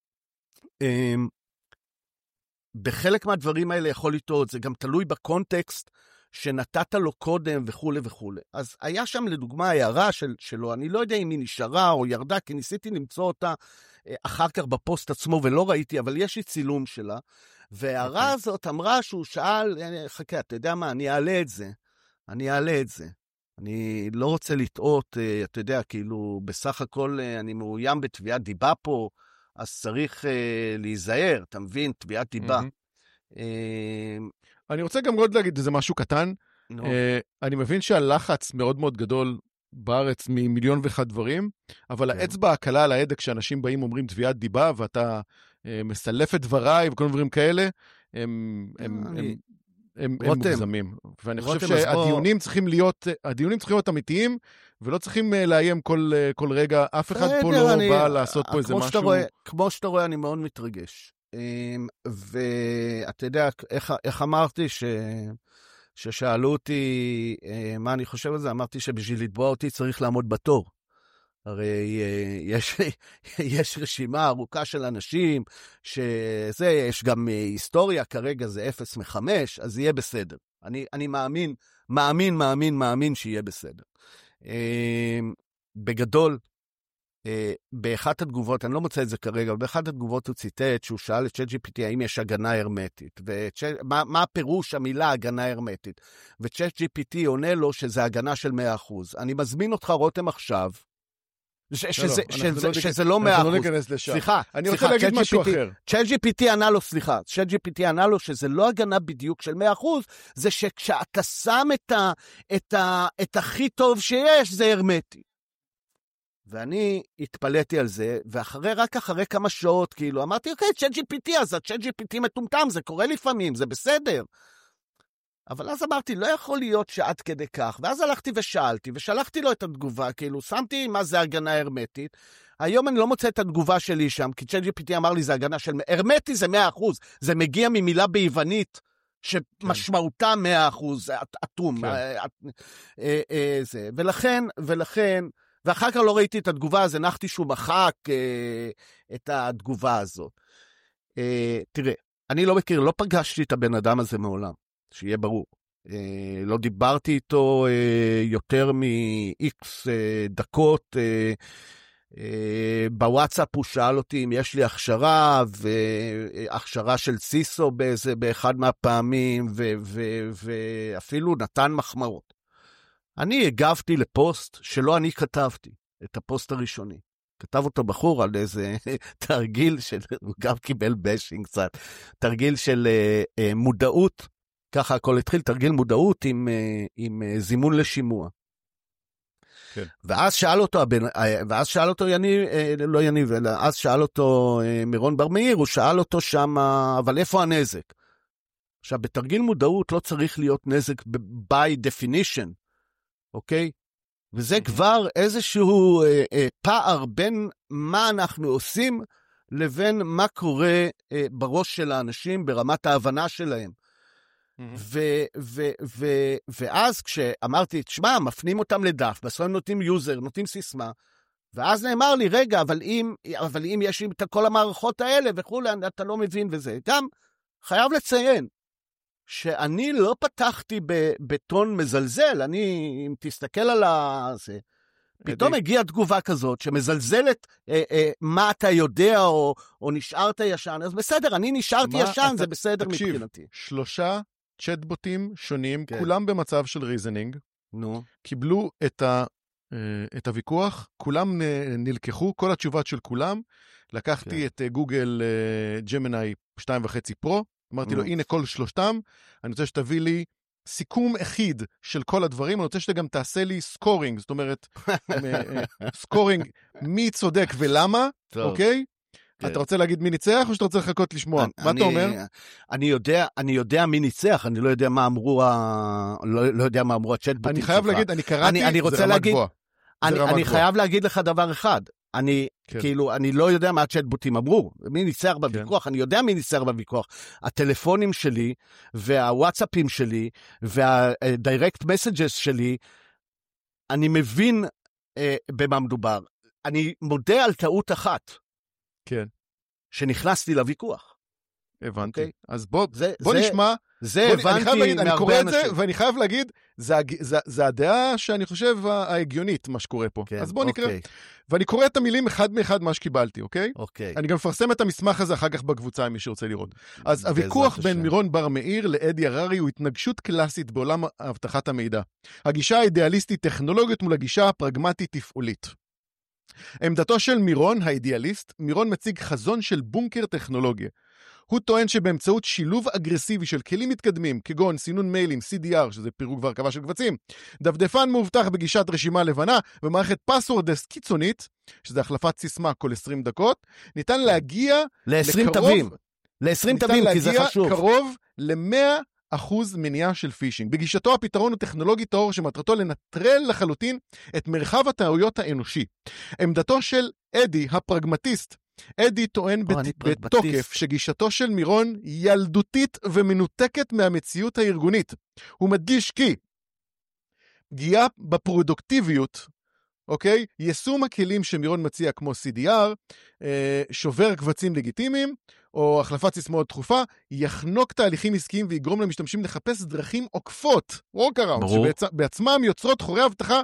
בחלק מהדברים האלה יכול לטעות, זה גם תלוי בקונטקסט שנתת לו קודם וכו' וכו'. אז היה שם לדוגמה הערה של, שלו, אני לא יודע אם היא נשארה או ירדה, כי ניסיתי למצוא אותה אחר כך בפוסט עצמו ולא ראיתי, אבל יש לי צילום שלה, והערה okay. הזאת אמרה שהוא שאל, חכה, אתה יודע מה, אני אעלה את זה, אני אעלה את זה. אני לא רוצה לטעות, אתה יודע, כאילו בסך הכל אני מאוים בתביעת דיבה פה, אז צריך uh, להיזהר, אתה מבין, תביעת דיבה. Mm-hmm. Uh, אני רוצה גם עוד להגיד איזה משהו קטן. No. Uh, אני מבין שהלחץ מאוד מאוד גדול בארץ ממיליון ואחד דברים, אבל okay. האצבע הקלה על ההדק שאנשים באים אומרים תביעת דיבה, ואתה uh, מסלף את דבריי וכל דברים כאלה, הם, הם, no, הם, אני... הם, הם מוגזמים. ואני חושב שהדיונים בוא... צריכים להיות, הדיונים צריכים להיות אמיתיים, ולא צריכים לאיים כל, כל רגע, אף אחד פה לא אני, בא לעשות פה איזה משהו. רואה, כמו שאתה רואה, אני מאוד מתרגש. ואתה יודע, איך, איך אמרתי ש... ששאלו אותי מה אני חושב על זה, אמרתי שבשביל לתבוע אותי צריך לעמוד בתור. הרי יש, יש רשימה ארוכה של אנשים, שזה, יש גם היסטוריה, כרגע זה אפס מחמש, אז יהיה בסדר. אני, אני מאמין, מאמין, מאמין, מאמין שיהיה בסדר. בגדול, באחת התגובות, אני לא מוצא את זה כרגע, אבל באחת התגובות הוא ציטט שהוא שאל את צ'אט ג'י פי טי האם יש הגנה הרמטית, ומה מה הפירוש המילה הגנה הרמטית, וצ'אט ג'י פי טי עונה לו שזה הגנה של מאה אחוז. אני מזמין אותך רותם עכשיו, שזה לא מאה אחוז. סליחה, אני רוצה להגיד משהו אחר. צ'אט ג'י פי טי ענה לו, סליחה, צ'אט ג'י פי טי ענה לו שזה לא הגנה בדיוק של מאה אחוז, זה שכשאתה שם את הכי טוב שיש, זה הרמטי. ואני התפלאתי על זה, ואחרי, רק אחרי כמה שעות, כאילו, אמרתי, אוקיי, צ'אט ג'י פי טי, אז צ'אט ג'י פי טי מטומטם, זה קורה לפעמים, זה בסדר. אבל אז אמרתי, לא יכול להיות שעד כדי כך, ואז הלכתי ושאלתי, ושלחתי לו את התגובה, כאילו, שמתי מה זה הגנה הרמטית, היום אני לא מוצא את התגובה שלי שם, כי צ'אט ג'י פי טי אמר לי, זה הגנה של, הרמטי זה מאה אחוז, זה מגיע ממילה ביוונית, שמשמעותה מאה אחוז, אטום, ולכן, ולכן, ואחר כך לא ראיתי את התגובה, אז הנחתי שהוא מחק אה, את התגובה הזאת. אה, תראה, אני לא מכיר, לא פגשתי את הבן אדם הזה מעולם, שיהיה ברור. אה, לא דיברתי איתו אה, יותר מ-X אה, דקות. אה, אה, בוואטסאפ הוא שאל אותי אם יש לי הכשרה, והכשרה של סיסו באיזה, באחד מהפעמים, ו- ו- ואפילו נתן מחמאות. אני הגבתי לפוסט שלא אני כתבתי, את הפוסט הראשוני. כתב אותו בחור על איזה תרגיל, של, הוא גם קיבל בשינג קצת, תרגיל של uh, uh, מודעות, ככה הכל התחיל, תרגיל מודעות עם, uh, עם uh, זימון לשימוע. כן. ואז שאל אותו, ואז שאל אותו יניב, לא יניב, אלא אז שאל אותו מירון בר מאיר, הוא שאל אותו שם, אבל איפה הנזק? עכשיו, בתרגיל מודעות לא צריך להיות נזק by definition, אוקיי? וזה כבר איזשהו אה, אה, פער בין מה אנחנו עושים לבין מה קורה אה, בראש של האנשים ברמת ההבנה שלהם. ו- ו- ו- ואז כשאמרתי, תשמע, מפנים אותם לדף, בסוף הם נותנים יוזר, נותנים סיסמה, ואז נאמר לי, רגע, אבל אם, אבל אם יש את כל המערכות האלה וכו', אתה לא מבין וזה. גם חייב לציין, שאני לא פתחתי בטון מזלזל, אני, אם תסתכל על זה, פתאום הגיעה תגובה כזאת, שמזלזלת אה, אה, מה אתה יודע, או, או נשארת ישן, אז בסדר, אני נשארתי ישן, אתה, זה בסדר תקשיב, מבחינתי. שלושה צ'טבוטים שונים, כן. כולם במצב של ריזנינג, נו. קיבלו את, ה, אה, את הוויכוח, כולם נלקחו, כל התשובות של כולם, לקחתי כן. את גוגל אה, ג'מיני שתיים וחצי פרו, אמרתי לו, הנה כל שלושתם, אני רוצה שתביא לי סיכום אחיד של כל הדברים, אני רוצה שאתה גם תעשה לי סקורינג, זאת אומרת, סקורינג, מי צודק ולמה, אוקיי? אתה רוצה להגיד מי ניצח, או שאתה רוצה לחכות לשמוע? מה אתה אומר? אני יודע מי ניצח, אני לא יודע מה אמרו, לא יודע מה אמרו הצ'טבוטים שלך. אני חייב להגיד, אני קראתי, זה רמה גבוהה. אני חייב להגיד לך דבר אחד, אני, כן. כאילו, אני לא יודע מה הצ'טבוטים אמרו, מי ניצח בוויכוח, כן. אני יודע מי ניצח בוויכוח. הטלפונים שלי, והוואטסאפים שלי, והדירקט מסג'ס שלי, אני מבין אה, במה מדובר. אני מודה על טעות אחת. כן. שנכנסתי לוויכוח. הבנתי. Okay. אז בוא, זה, בוא זה, נשמע. זה בוא, הבנתי אני להגיד, אני קורא אנשים. את זה, ואני חייב להגיד, זה, זה, זה הדעה שאני חושב ההגיונית, מה שקורה פה. כן, אז בוא נקרא. אוקיי. ואני קורא את המילים אחד מאחד מה שקיבלתי, אוקיי? אוקיי. אני גם מפרסם את המסמך הזה אחר כך בקבוצה, אם מי שרוצה לראות. אז הוויכוח בין מירון בר מאיר לאדי הררי הוא התנגשות קלאסית בעולם הבטחת המידע. הגישה האידיאליסטית טכנולוגית מול הגישה הפרגמטית תפעולית. עמדתו של מירון, האידיאליסט, מירון מציג חזון של בונקר טכנולוגיה. הוא טוען שבאמצעות שילוב אגרסיבי של כלים מתקדמים, כגון סינון מיילים, סי די אר, שזה פירוק והרכבה של קבצים, דפדפן מאובטח בגישת רשימה לבנה, ומערכת פסוורדס קיצונית, שזה החלפת סיסמה כל עשרים דקות, ניתן להגיע ל-עשרים תווים. ל-עשרים תווים, כי זה חשוב. ניתן להגיע קרוב ל-מאה אחוז מניעה של פישינג. בגישתו הפתרון הוא טכנולוגי טהור שמטרתו לנטרל לחלוטין את מרחב הטעויות האנושי. עמדתו של אדי, הפרגמטיסט, אדי טוען בת... בתוקף שגישתו של מירון ילדותית ומנותקת מהמציאות הארגונית. הוא מדגיש כי פגיעה בפרודוקטיביות אוקיי? יישום הכלים שמירון מציע כמו סי די אר, אה, שובר קבצים לגיטימיים, או החלפת סיסמאות תכופה, יחנוק תהליכים עסקיים ויגרום למשתמשים לחפש דרכים עוקפות, workaround, שבעצמם יוצרות חורי הבטחה,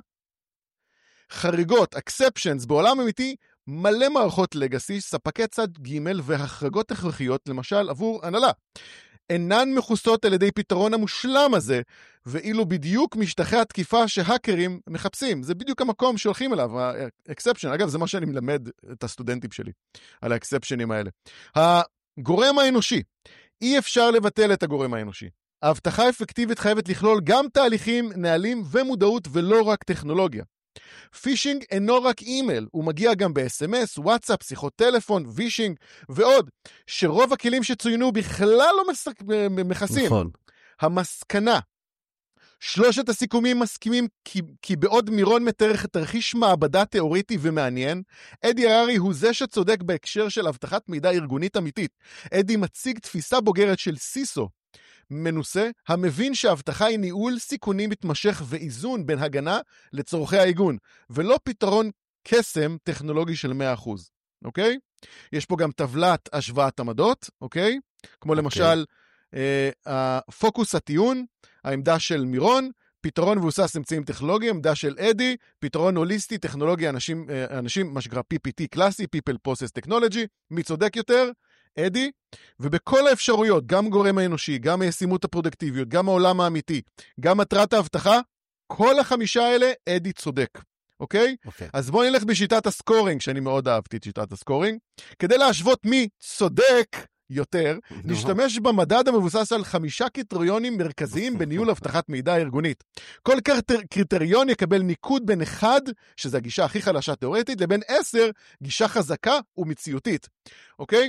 חריגות, exceptions, בעולם אמיתי, מלא מערכות לגאסי, ספקי צד ג' והחרגות הכרחיות, למשל עבור הנהלה. אינן מכוסות על ידי פתרון המושלם הזה, ואילו בדיוק משטחי התקיפה שהאקרים מחפשים. זה בדיוק המקום שהולכים אליו, האקספשן. אגב, זה מה שאני מלמד את הסטודנטים שלי, על האקספשנים האלה. הגורם האנושי. אי אפשר לבטל את הגורם האנושי. ההבטחה אפקטיבית חייבת לכלול גם תהליכים, נהלים ומודעות, ולא רק טכנולוגיה. פישינג אינו רק אימייל, הוא מגיע גם ב-אס אם אס, וואטסאפ, שיחות טלפון, וישינג ועוד, שרוב הכלים שצוינו בכלל לא מסק... מכסים. נכון. המסקנה, שלושת הסיכומים מסכימים כי, כי בעוד מירון מתאר תרחיש מעבדה תיאוריטי ומעניין, אדי הררי הוא זה שצודק בהקשר של הבטחת מידע ארגונית אמיתית. אדי מציג תפיסה בוגרת של סיסו, מנוסה, המבין שההבטחה היא ניהול סיכונים מתמשך ואיזון בין הגנה לצורכי האיגון, ולא פתרון קסם טכנולוגי של מאה אחוז, אוקיי? יש פה גם טבלת השוואת עמדות, אוקיי? כמו אוקיי. למשל, אה, הפוקוס הטיעון, העמדה של מירון, פתרון מבוסס אמצעים טכנולוגיים, עמדה של אדי, פתרון הוליסטי, טכנולוגיה, אנשים, אנשים, מה שקרא פי פי טי קלאסי, People Process Technology, מי צודק יותר? אדי, ובכל האפשרויות, גם גורם האנושי, גם הישימות הפרודקטיביות, גם העולם האמיתי, גם מטרת ההבטחה, כל החמישה האלה, אדי צודק, אוקיי? אוקיי. אז בואו נלך בשיטת הסקורינג, שאני מאוד אהבתי את שיטת הסקורינג, כדי להשוות מי צודק יותר, נשתמש במדד המבוסס על חמישה קריטריונים מרכזיים בניהול הבטחת מידע ארגונית. כל קריטריון יקבל ניקוד בין אחד, שזה הגישה הכי חלשה תיאורטית, לבין עשר, גישה חזקה ומציאותית. אוקיי?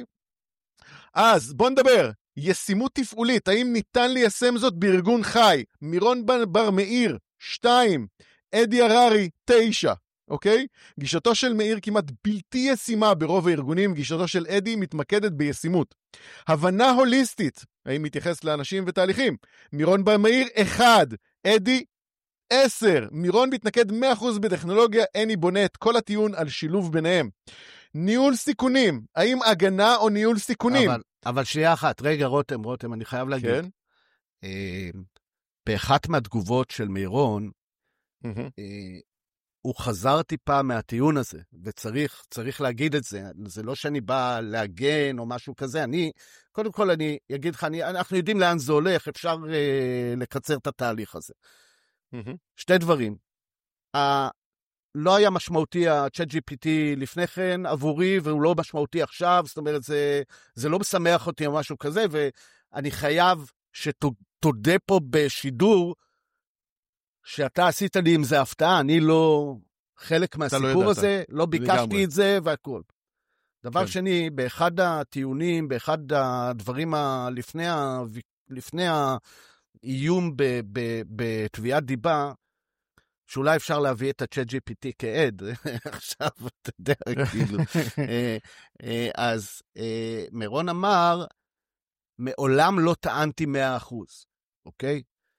אז בוא נדבר, ישימות תפעולית, האם ניתן ליישם זאת בארגון חי? מירון בר מאיר, שתיים, אדי הררי, תשע, אוקיי? גישתו של מאיר כמעט בלתי ישימה ברוב הארגונים, גישתו של אדי מתמקדת בישימות. הבנה הוליסטית, האם מתייחס לאנשים ותהליכים? מירון בר מאיר, אחד, אדי, עשר, מירון מתנקד מאה אחוז בטכנולוגיה, אני בונה את כל הטיעון על שילוב ביניהם. ניהול סיכונים, האם הגנה או ניהול סיכונים? אבל, אבל שנייה אחת, רגע רותם, רותם, אני חייב להגיד. כן? אה, באחת מהתגובות של מירון, אה, הוא חזר טיפה מהטיעון הזה, וצריך צריך להגיד את זה, זה לא שאני בא להגן או משהו כזה, אני, קודם כל אני אגיד לך, אני, אנחנו יודעים לאן זה הולך, אפשר אה, לקצר את התהליך הזה. שתי דברים, ה... לא היה משמעותי ה-צ'אט ג'י פי טי לפני כן עבורי, והוא לא משמעותי עכשיו, זאת אומרת, זה, זה לא משמח אותי או משהו כזה, ואני חייב שתודה פה בשידור, שאתה עשית לי עם זה הפתעה, אני לא חלק מהסיפור לא הזה, לא ביקשתי לגמרי. את זה והכל. דבר כן. שני, באחד הטיעונים, באחד הדברים ה... לפני, ה... לפני האיום בתביעת דיבה, שאולי אפשר להביא את ה-צ'אט ג'י פי טי כעד, עכשיו אתה יודע, כאילו. אז מירון אמר, מעולם לא טענתי מאה אחוז, אוקיי?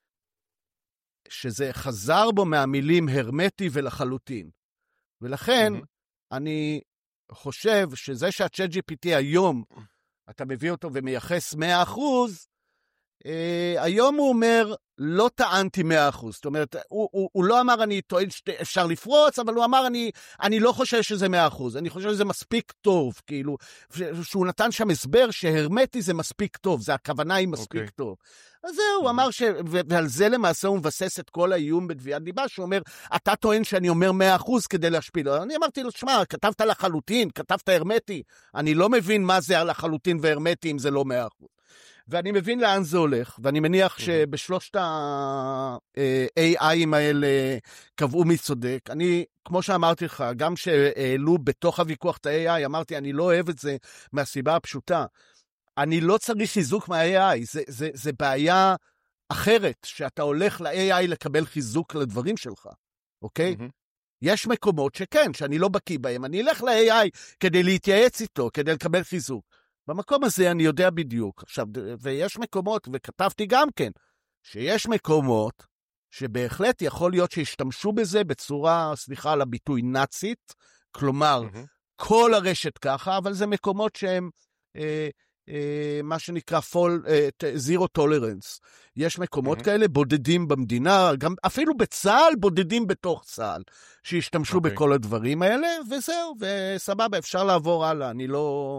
שזה חזר בו מהמילים הרמטי ולחלוטין. ולכן, אני חושב שזה שה-צ'אט ג'י פי טי היום, אתה מביא אותו ומייחס מאה אחוז, Uh, היום הוא אומר, לא טענתי מאה אחוז. זאת אומרת, הוא, הוא, הוא לא אמר, אני טוען שאפשר לפרוץ, אבל הוא אמר, אני, אני לא חושב שזה מאה אחוז. אני חושב שזה מספיק טוב, כאילו, שהוא נתן שם הסבר שהרמטי זה מספיק טוב, זה הכוונה היא מספיק okay. טוב. אז זהו, הוא אמר ש... ועל זה למעשה הוא מבסס את כל האיום בתביעת דיבה, שהוא אומר, אתה טוען שאני אומר מאה אחוז כדי להשפיל. אני אמרתי לו, שמה, כתבת לחלוטין, כתבת הרמטי, אני לא מבין מה זה לחלוטין והרמטי אם זה לא מאה אחוז. ואני מבין לאן זה הולך, ואני מניח שבשלושת ה-איי איי האלה קבעו מי צודק. אני, כמו שאמרתי לך, גם שהעלו בתוך הוויכוח את ה-איי איי, אמרתי, אני לא אוהב את זה מהסיבה הפשוטה. אני לא צריך חיזוק מה-איי איי, זה, זה, זה בעיה אחרת, שאתה הולך ל-איי איי לקבל חיזוק לדברים שלך, אוקיי? יש מקומות שכן, שאני לא בקיא בהם, אני אלך ל-איי איי כדי להתייעץ איתו, כדי לקבל חיזוק. במקום הזה אני יודע בדיוק. עכשיו, ויש מקומות, וכתבתי גם כן, שיש מקומות שבהחלט יכול להיות שישתמשו בזה בצורה, סליחה על הביטוי, נאצית, כלומר, mm-hmm. כל הרשת ככה, אבל זה מקומות שהם, אה, אה, מה שנקרא, fall, אה, zero tolerance. יש מקומות mm-hmm. כאלה בודדים במדינה, גם אפילו בצהל בודדים בתוך צהל, שישתמשו okay. בכל הדברים האלה, וזהו, וסבבה, אפשר לעבור הלאה, אני לא...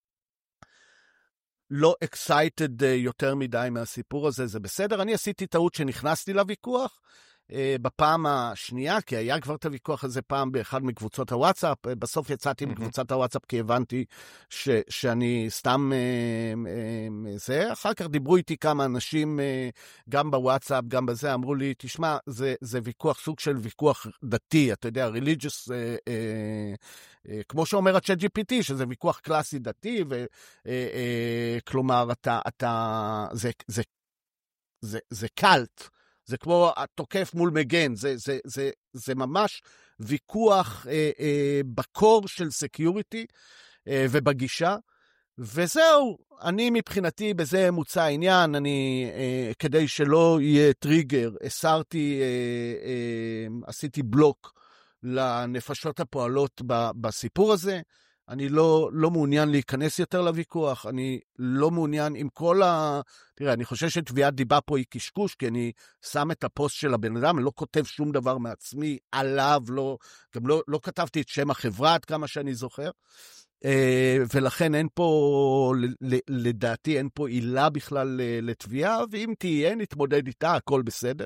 לא excited יותר מדי מהסיפור הזה, זה בסדר. אני עשיתי טעות שנכנסתי לוויכוח, בפעם השנייה, כי היה כבר את הוויכוח הזה פעם באחד מקבוצות הוואטסאפ, בסוף יצאתי מקבוצת הוואטסאפ כי הבנתי ש, שאני סתם זה, אחר כך דיברו איתי כמה אנשים גם בוואטסאפ, גם בזה, אמרו לי, תשמע, זה, זה ויכוח, סוג של ויכוח דתי, אתה יודע, religious, כמו שאומר ה-צ'אט ג'י פי טי, שזה ויכוח קלאסי דתי, וכלומר, אתה, אתה, זה, זה, זה, זה קלט, זה כמו התוקף מול מגן, זה, זה, זה, זה ממש ויכוח אה, אה, בקור של סקיוריטי אה, ובגישה, וזהו, אני מבחינתי בזה מוצא העניין, אני, אה, כדי שלא יהיה טריגר, הסרתי, אה, אה, עשיתי בלוק לנפשות הפועלות ב, בסיפור הזה, אני לא, לא מעוניין להיכנס יותר לוויכוח, אני לא מעוניין עם כל ה... תראה, אני חושב שתביעת דיבה פה היא קשקוש, כי אני שם את הפוסט של הבן אדם, אני לא כותב שום דבר מעצמי עליו, לא, גם לא, לא כתבתי את שם החברה, עד כמה שאני זוכר, ולכן אין פה, לדעתי, אין פה עילה בכלל לתביעה, ואם תהיה, נתמודד איתה, הכל בסדר.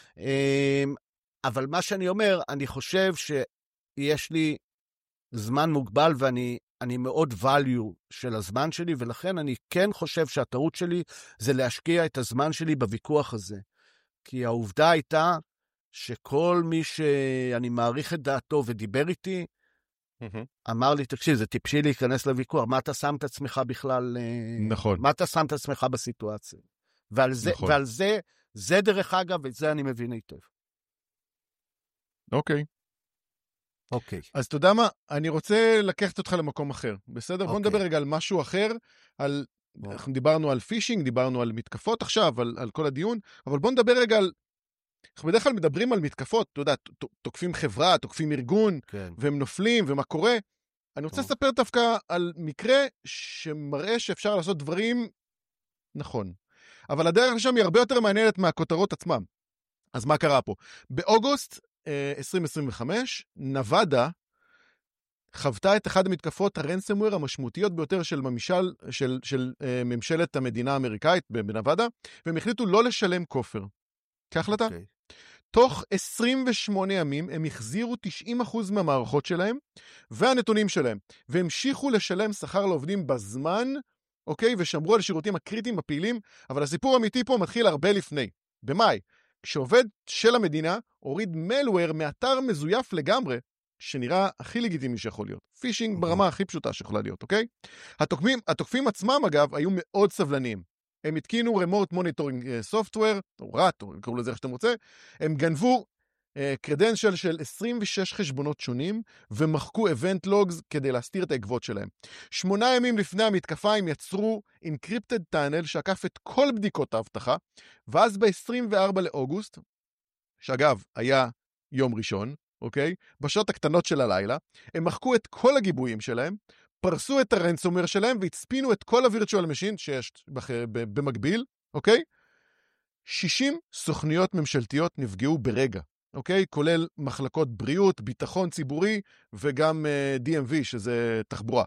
אבל מה שאני אומר, אני חושב שיש לי זמן מוגבל, ואני אני מאוד value של הזמן שלי, ולכן אני כן חושב שהטעות שלי זה להשקיע את הזמן שלי בוויכוח הזה. כי העובדה הייתה שכל מי שאני מעריך את דעתו ודיבר איתי, mm-hmm. אמר לי, תקשיב, זה טיפשי להיכנס לוויכוח, מה אתה שם את עצמך בכלל, נכון. מה אתה שם את עצמך בסיטואציה? ועל זה, נכון. ועל זה, זה דרך אגב, ואת זה אני מבין היטב. אוקיי. אוקיי. אז אתה יודע מה? אני רוצה לקחת אותך למקום אחר. בסדר? בוא נדבר רגע על משהו אחר, על... אנחנו דיברנו על פישינג, דיברנו על מתקפות עכשיו, על, על כל הדיון, אבל בוא נדבר רגע על... אנחנו בדרך כלל מדברים על מתקפות, אתה יודע, תוקפים חברה, תוקפים ארגון, כן. והם נופלים, ומה קורה. אני רוצה לספר דווקא על מקרה שמראה שאפשר לעשות דברים נכון. אבל הדרך לשם היא הרבה יותר מעניינת מהכותרות עצמם. אז מה קרה פה? באוגוסט עשרים עשרים וחמש, נבדה חוותה את אחד המתקפות הרנסמוור המשמעותיות ביותר של, ממשל, של, של uh, ממשלת המדינה האמריקאית בנבדה, והם החליטו לא לשלם כופר. כהחלטה. Okay. תוך עשרים ושמונה ימים הם החזירו תשעים אחוז מהמערכות שלהם והנתונים שלהם, והמשיכו לשלם שכר לעובדים בזמן, אוקיי, ושמרו על השירותים הקריטיים הפעילים, אבל הסיפור האמיתי פה מתחיל הרבה לפני. במאי, כשעובד של המדינה הוריד מלוור מאתר מזויף לגמרי, שנראה הכי לגיטימי שיכול להיות. פישינג ברמה הכי פשוטה שיכולה להיות, אוקיי? התוקפים, התוקפים עצמם, אגב, היו מאוד סבלניים. הם התקינו Remote Monitoring Software, או רט, או קראו לזה איך שאתם רוצה, הם גנבו קרדנשל של עשרים ושש חשבונות שונים, ומחקו Event Logs כדי להסתיר את העקבות שלהם. שמונה ימים לפני המתקפה הם יצרו Encrypted Tunnel שעקף את כל בדיקות ההבטחה, ואז ב-עשרים וארבעה לאוגוסט, שאגב היה יום ראשון, אוקיי? בשעות הקטנות של הלילה, הם מחקו את כל הגיבויים שלהם, פרסו את הרנסומר שלהם, והצפינו את כל הווירטואל משין שיש במקביל, אוקיי? שישים סוכניות ממשלתיות נפגעו ברגע, אוקיי? כולל מחלקות בריאות, ביטחון ציבורי, וגם uh, די אם וי, שזה תחבורה.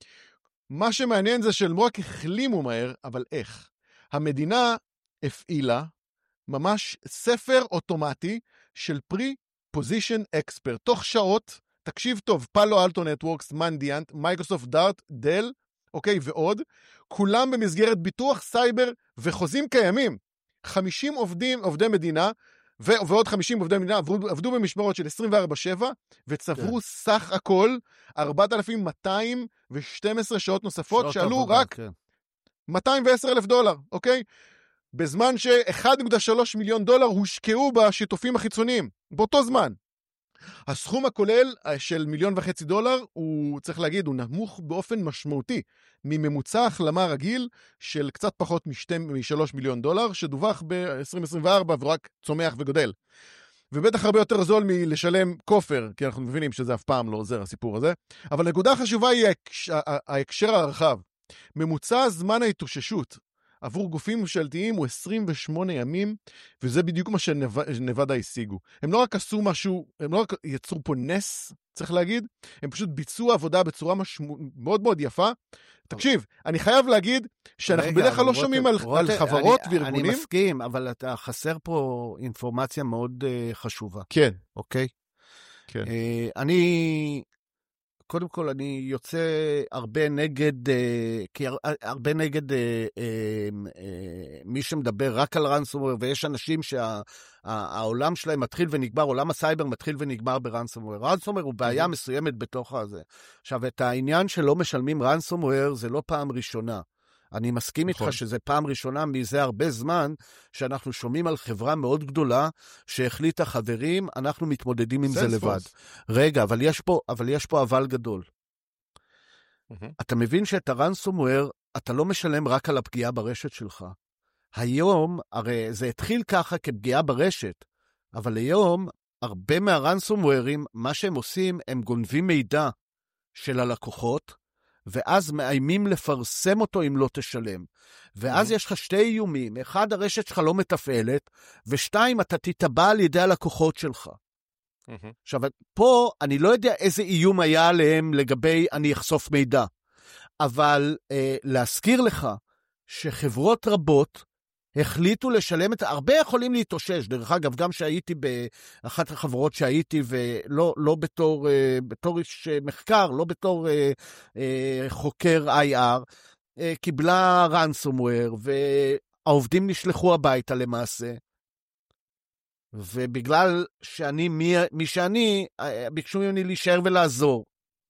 מה שמעניין זה שהם רק החלימו מהר, אבל איך? המדינה הפעילה ממש ספר אוטומטי של Pre-Position Expert. תוך שעות, תקשיב טוב, פאלו אלטו נטוורקס, מנדיאנט, מייקרוסופט דארט, דל, אוקיי, ועוד, כולם במסגרת ביטוח סייבר וחוזים קיימים. חמישים עובדים, עובדי מדינה, ו- ועוד חמישים עובדי מדינה עבדו, עבדו במשמרות של עשרים וארבע שבע, וצברו כן. סך הכל ארבעת אלפים מאתיים ושתים עשרה שעות נוספות, שעלו עבודה, רק כן. מאתיים ועשרה אלף דולר, אוקיי? בזמן ש-אחד נקודה שלוש מיליון דולר הושקעו בשיתופים החיצוניים, באותו זמן. הסכום הכולל של מיליון וחצי דולר, הוא צריך להגיד, הוא נמוך באופן משמעותי, מממוצע החלמה רגיל של קצת פחות משלוש מיליון דולר, שדווח ב-עשרים עשרים וארבע ורק צומח וגודל. ובטח הרבה יותר זול מלשלם כופר, כי אנחנו מבינים שזה אף פעם לא עוזר הסיפור הזה. אבל הנקודה החשובה היא ההקשר הרחב. ממוצע זמן ההתאוששות עבור גופים ממשלתיים הוא עשרים ושמונה ימים, וזה בדיוק מה שנבדה השיגו. הם לא רק עשו משהו, הם לא רק יצרו פה נס, צריך להגיד, הם פשוט ביצעו עבודה בצורה משמו... מאוד מאוד יפה. תקשיב, אני חייב להגיד שאנחנו בדרך כלל לא שומעים על, על חברות אני, וארגונים. אני מסכים, אבל אתה חסר פה אינפורמציה מאוד uh, חשובה. כן. אוקיי? כן. Uh, אני... קודם כל, אני יוצא הרבה נגד, כי הרבה נגד מי שמדבר רק על רנסומוור, ויש אנשים שהעולם שלהם מתחיל ונגמר, עולם הסייבר מתחיל ונגמר ברנסומוור. רנסומוור הוא בעיה מסוימת בתוך הזה. עכשיו, את העניין שלא משלמים רנסומוור, זה לא פעם ראשונה. אני מסכים איתך שזה פעם ראשונה מזה הרבה זמן, שאנחנו שומעים על חברה מאוד גדולה, שהחליטה חברים, אנחנו מתמודדים עם זה לבד. רגע, אבל יש פה, אבל יש פה אבל גדול. אתה מבין שאת הרנסומוור, אתה לא משלם רק על הפגיעה ברשת שלך. היום, הרי זה התחיל ככה כפגיעה ברשת, אבל היום, הרבה מהרנסומוורים, מה שהם עושים, הם גונבים מידע של הלקוחות, ואז מאיימים לפרסם אותו אם לא תשלם. ואז יש לך שתי איומים. אחד, הרשת שלך לא מתפעלת, ושתיים, אתה תתבע על ידי הלקוחות שלך. עכשיו, פה אני לא יודע איזה איום היה עליהם לגבי אני אחשוף מידע. אבל אה, להזכיר לך שחברות רבות החליטו לשלם את... הרבה יכולים להתאושש. דרך אגב, גם שהייתי באחת החברות שהייתי, ולא לא בתור, בתור איש מחקר, לא בתור אה, אה, חוקר איי אר, אה, קיבלה ransomware, והעובדים נשלחו הביתה למעשה. ובגלל שאני, מי, מי שאני, ביקשו ממני להישאר ולעזור.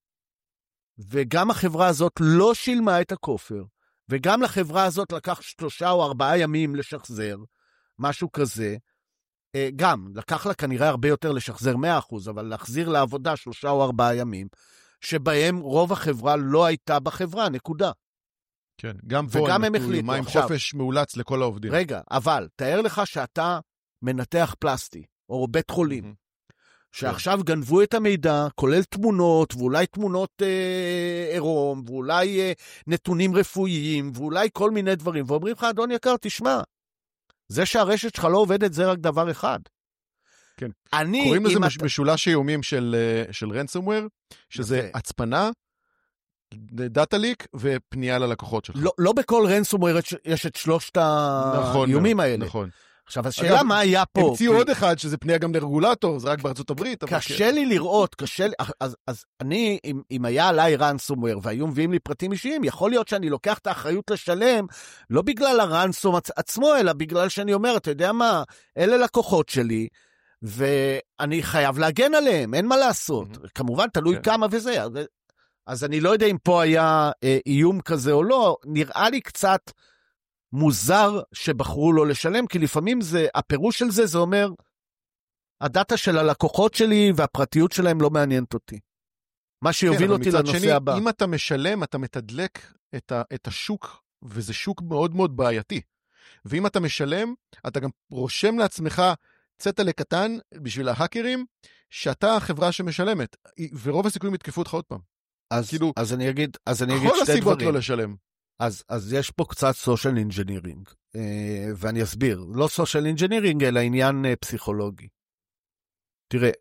וגם החברה הזאת לא שילמה את הכופר. וגם לחברה הזאת לקח שלושה או ארבעה ימים לשחזר, משהו כזה. גם, לקח לה כנראה הרבה יותר לשחזר מאה אחוז, אבל להחזיר לעבודה שלושה או ארבעה ימים, שבהם רוב החברה לא הייתה בחברה, נקודה. כן, גם פה וגם הם החליטו. מים חופש מאולץ לכל העובדים. רגע, אבל, תאר לך שאתה מנתח פלסטי, או בית חולים, שעכשיו גנבו את המידע, כולל תמונות, ואולי תמונות אה, עירום, ואולי אה, נתונים רפואיים, ואולי כל מיני דברים, ואומרים לך, אדון יקר, תשמע, זה שהרשת שלך לא עובדת, זה רק דבר אחד. כן. אני, קוראים לזה את... משולש איומים של, של ransomware, שזה הצפנה, דאטה ליק ופנייה ללקוחות שלך. לא, לא בכל ransomware יש את שלושת האיומים נכון, האלה. נכון. עכשיו, השאלה מה היה פה. המציאו עוד אחד, שזה פנייה גם לרגולטור, זה רק בארצות הברית. קשה לי לראות, קשה לי, אז, אז אני, אם, אם היה עליי ransomware, והיו מביאים לי פרטים אישיים, יכול להיות שאני לוקח את האחריות לשלם, לא בגלל הרנסום עצמו, אלא בגלל שאני אומר, אתה יודע מה, אלה לקוחות שלי, ואני חייב להגן עליהם, אין מה לעשות. כמובן, תלוי כמה וזה. אז אני לא יודע אם פה היה איום כזה או לא, נראה לי קצת מוזר שבחרו לו לשלם, כי לפעמים זה, הפירוש של זה, זה אומר, הדאטה של הלקוחות שלי והפרטיות שלהם לא מעניינת אותי. מה שיוביל כן, אותי לנושא שני, הבא. אם אתה משלם, אתה מתדלק את, ה, את השוק, וזה שוק מאוד מאוד בעייתי. ואם אתה משלם, אתה גם רושם לעצמך צטלה קטן בשביל ההאקרים, שאתה החברה שמשלמת, ורוב הסיכויים יתקפו אותך עוד פעם. אז, כאילו, אז אני אגיד, אז אני אגיד שתי דברים. כל הסיבות לא לשלם. אז, אז יש פה קצת social engineering, ואני אסביר. לא social engineering, אלא עניין פסיכולוגי. תראה,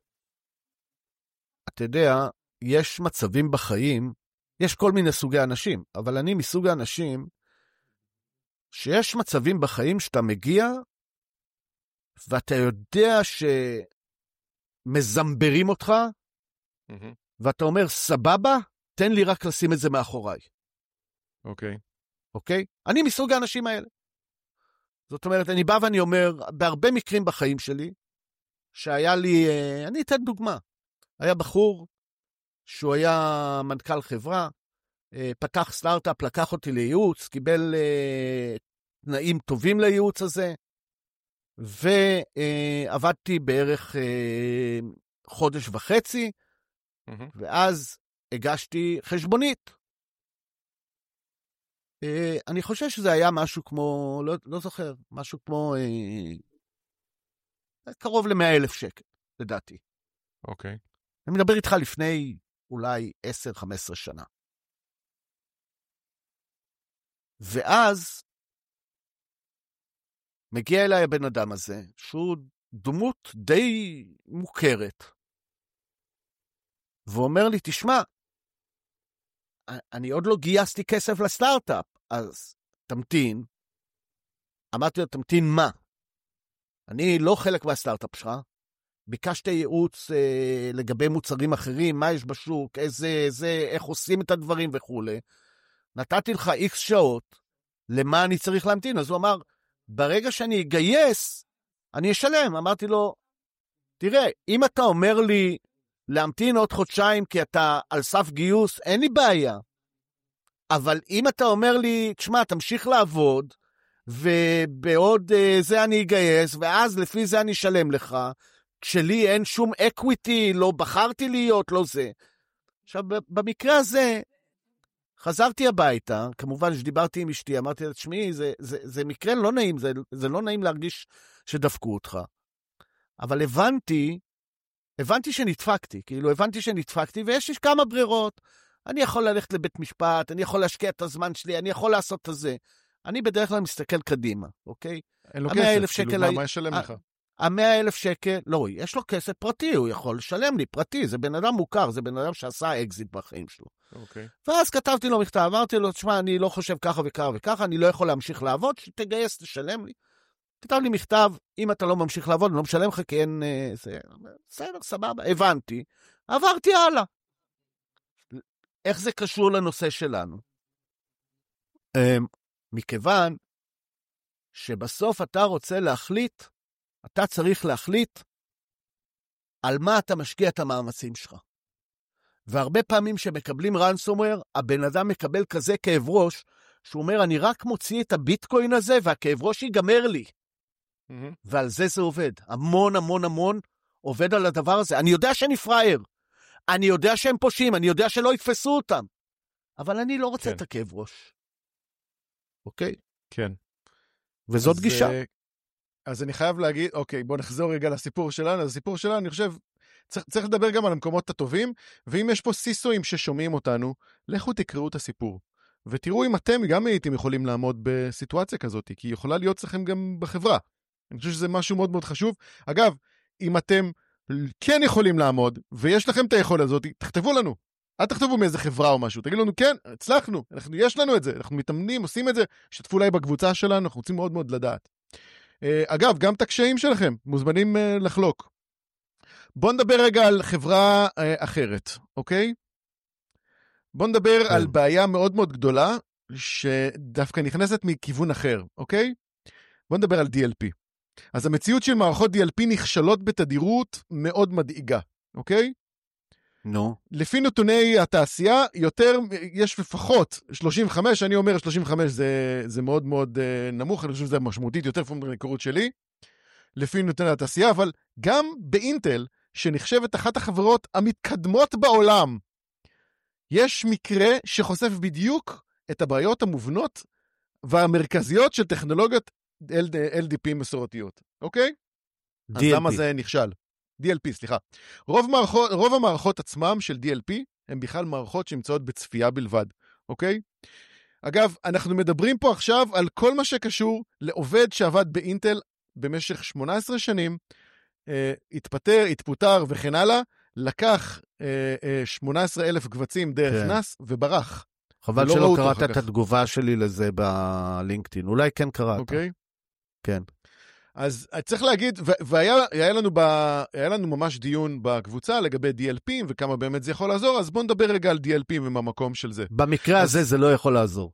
אתה יודע, יש מצבים בחיים, יש כל מיני סוגי אנשים, אבל אני מסוג האנשים, שיש מצבים בחיים שאתה מגיע, ואתה יודע שמזמברים אותך, mm-hmm. ואתה אומר, סבבה, תן לי רק לשים את זה מאחוריי. אוקיי. Okay. אוקיי? אני מסוג האנשים האלה. זאת אומרת, אני בא ואני אומר, בהרבה מקרים בחיים שלי, שהיה לי, אני אתן דוגמה, היה בחור, שהוא היה מנכ"ל חברה, פתח סטארט-אפ, לקח אותי לייעוץ, קיבל תנאים טובים לייעוץ הזה, ועבדתי בערך חודש וחצי, Mm-hmm. ואז הגשתי חשבונית. Uh, אני חושב שזה היה משהו כמו, לא, לא זוכר, משהו כמו uh, קרוב ל-מאה אלף שקל, לדעתי. אוקיי. Okay. אני מדבר איתך לפני אולי עשר חמש עשרה שנה. ואז מגיע אליי הבן אדם הזה, שהוא דמות די מוכרת, ואומר לי, תשמע, אני עוד לא גייסתי כסף לסטארט-אפ, אז תמתין. אמרתי לו, תמתין מה? אני לא חלק מהסטארט-אפ שלך, ביקשתי ייעוץ אה, לגבי מוצרים אחרים, מה יש בשוק, איזה, איזה, איך עושים את הדברים וכו'. נתתי לך איקס שעות, למה אני צריך להמתין? אז הוא אמר, ברגע שאני אגייס, אני אשלם. אמרתי לו, תראה, אם אתה אומר לי להמתין עוד חודשיים כי אתה על סף גיוס, אין לי בעיה. אבל אם אתה אומר לי, תשמע, תמשיך לעבוד, ובעוד uh, זה אני אגייס, ואז לפי זה אני אשלם לך, כשלי אין שום אקוויטי, לא בחרתי להיות, לא זה. עכשיו, במקרה הזה, חזרתי הביתה, כמובן שדיברתי עם אשתי, אמרתי לה, תשמעי, זה, זה, זה מקרה לא נעים, זה, זה לא נעים להרגיש שדפקו אותך. אבל הבנתי, הבנתי שנדפקתי, כאילו הבנתי שנדפקתי, ויש לי כמה ברירות. אני יכול ללכת לבית משפט, אני יכול להשקיע את הזמן שלי, אני יכול לעשות את זה. אני בדרך כלל מסתכל קדימה, אוקיי? אין לו כסף, כאילו, מה, מה ישלם לך? המאה אלף שקל, לא, יש לו כסף פרטי, הוא יכול לשלם לי פרטי, זה בן אדם מוכר, זה בן אדם שעשה אקזיט בחיים שלו. אוקיי. ואז כתבתי לו מכתב, אמרתי לו, תשמע, אני לא חושב ככה וככה וככה, אני לא יכול להמשיך לעבוד, שתגייס, תשלם לי. כתב לי מכתב, אם אתה לא ממשיך לעבוד, אני לא משלם לך, כי אין, זה, בסדר, סבבה, הבנתי, עברתי הלאה. איך זה קשור לנושא שלנו? מכיוון שבסוף אתה רוצה להחליט, אתה צריך להחליט על מה אתה משקיע את המאמצים שלך. והרבה פעמים שמקבלים רנסומוור, הבן אדם מקבל כזה כאב ראש, שהוא אומר, אני רק מוציא את הביטקוין הזה, והכאב ראש ייגמר לי. Mm-hmm. ועל זה זה עובד. המון המון המון עובד על הדבר הזה. אני יודע שאני פראייר. אני יודע שהם פושעים, אני יודע שלא יתפסו אותם. אבל אני לא רוצה כן. את הכאב ראש. אוקיי? כן. וזאת אז, גישה. אז אני חייב להגיד, אוקיי, בוא נחזור רגע לסיפור שלנו. אז הסיפור שלנו, אני חושב, צריך, צריך לדבר גם על המקומות הטובים, ואם יש פה סיסויים ששומעים אותנו, לכו תקראו את הסיפור. ותראו אם אתם גם הייתם יכולים לעמוד בסיטואציה כזאת, כי היא יכולה להיות לכם גם בחברה. אני חושב שזה משהו מאוד מאוד חשוב. אגב, אם אתם כן יכולים לעמוד, ויש לכם את היכולת הזאת, תכתבו לנו. אל תכתבו מאיזה חברה או משהו. תגידו לנו, כן, הצלחנו, אנחנו, יש לנו את זה, אנחנו מתאמנים, עושים את זה, שתפו אולי בקבוצה שלנו, אנחנו רוצים מאוד מאוד לדעת. אגב, גם את הקשיים שלכם, מוזמנים לחלוק. בואו נדבר רגע על חברה אחרת, אוקיי? בואו נדבר על בעיה מאוד מאוד גדולה, שדווקא נכנסת מכיוון אחר, אוקיי? בואו נדבר על די אל פי. אז המציאות של מערכות די אל פי נכשלות בתדירות מאוד מדאיגה, אוקיי? נו. No. לפי נתוני התעשייה, יותר, יש לפחות שלושים וחמש, אני אומר שלושים וחמש זה, זה מאוד מאוד uh, נמוך, אני חושב שזה משמעותית יותר פעמים מהיכרות שלי, לפי נתוני התעשייה, אבל גם באינטל, שנחשבת אחת החברות המתקדמות בעולם, יש מקרה שחושף בדיוק את הבעיות המובנות והמרכזיות של טכנולוגיות אל די פי מסורתיות, אוקיי? אז למה זה נכשל? די אל פי, סליחה. רוב, מערכות, רוב המערכות עצמם של די אל פי הן בכלל מערכות שנמצאות בצפייה בלבד, אוקיי? אגב, אנחנו מדברים פה עכשיו על כל מה שקשור לעובד שעבד באינטל במשך שמונה עשרה שנים, אה, התפטר, התפוטר וכן הלאה, לקח אה, אה, שמונה עשרה אלף קבצים דרך כן. נס וברח. חבל שלא קראת את התגובה שלי לזה בלינקדאין. אולי כן קראת. אוקיי. כן. אז צריך להגיד, והיה היה לנו, ב, היה לנו ממש דיון בקבוצה לגבי די אל פי וכמה באמת זה יכול לעזור, אז בואו נדבר רגע על די אל פי ומהמקום של זה. במקרה אז, הזה זה לא יכול לעזור.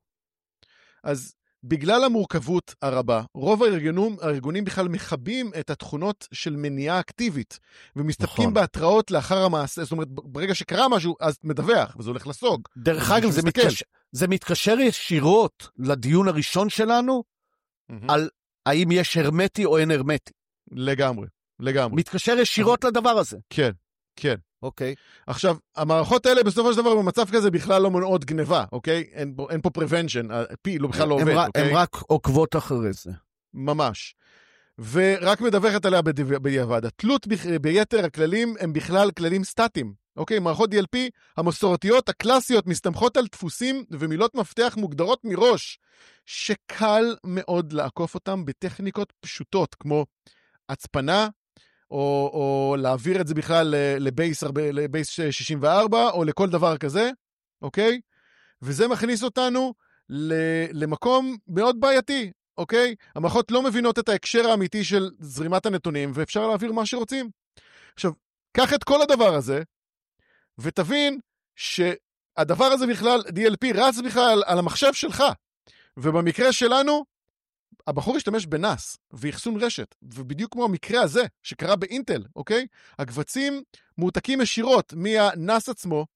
אז בגלל המורכבות הרבה, רוב הארגונים, הארגונים בכלל מחבים את התכונות של מניעה אקטיבית, ומסתפקים נכון. בהתראות לאחר המעשה, זאת אומרת, ברגע שקרה משהו, אז מדווח, וזה הולך לסוג. דרך אגב, זה, מתקש... זה מתקשר ישירות לדיון הראשון שלנו, mm-hmm. על האם יש הרמטי או אין הרמטי. לגמרי, לגמרי. מתקשר ישירות אז... לדבר הזה. כן, כן. אוקיי. עכשיו, המערכות האלה בסופו של דבר במצב כזה בכלל לא מונעות גניבה, אוקיי? אין, אין פה prevention, הפי לא בכלל לא עובד, הם, אוקיי? הם רק עוקבות אחרי זה. ממש. ורק מדווחת עליה בדיעבד. התלות ביתר הכללים הם בכלל כללים סטטיים, אוקיי? מערכות די אל פי המסורתיות הקלאסיות מסתמכות על דפוסים ומילות מפתח מוגדרות מראש, שקל מאוד לעקוף אותם בטכניקות פשוטות, כמו הצפנה, או, או להעביר את זה בכלל לבייס, לבייס שישים וארבע, או לכל דבר כזה, אוקיי? וזה מכניס אותנו למקום מאוד בעייתי, אוקיי? המערכות לא מבינות את ההקשר האמיתי של זרימת הנתונים, ואפשר להעביר מה שרוצים. עכשיו, קח את כל הדבר הזה, ותבין שהדבר הזה בכלל, די אל פי רץ בכלל על המחשב שלך, ובמקרה שלנו, הבחור השתמש בנאס ויחסון רשת, ובדיוק כמו המקרה הזה שקרה באינטל, אוקיי? הקבצים מועתקים ישירות מהנאס עצמו,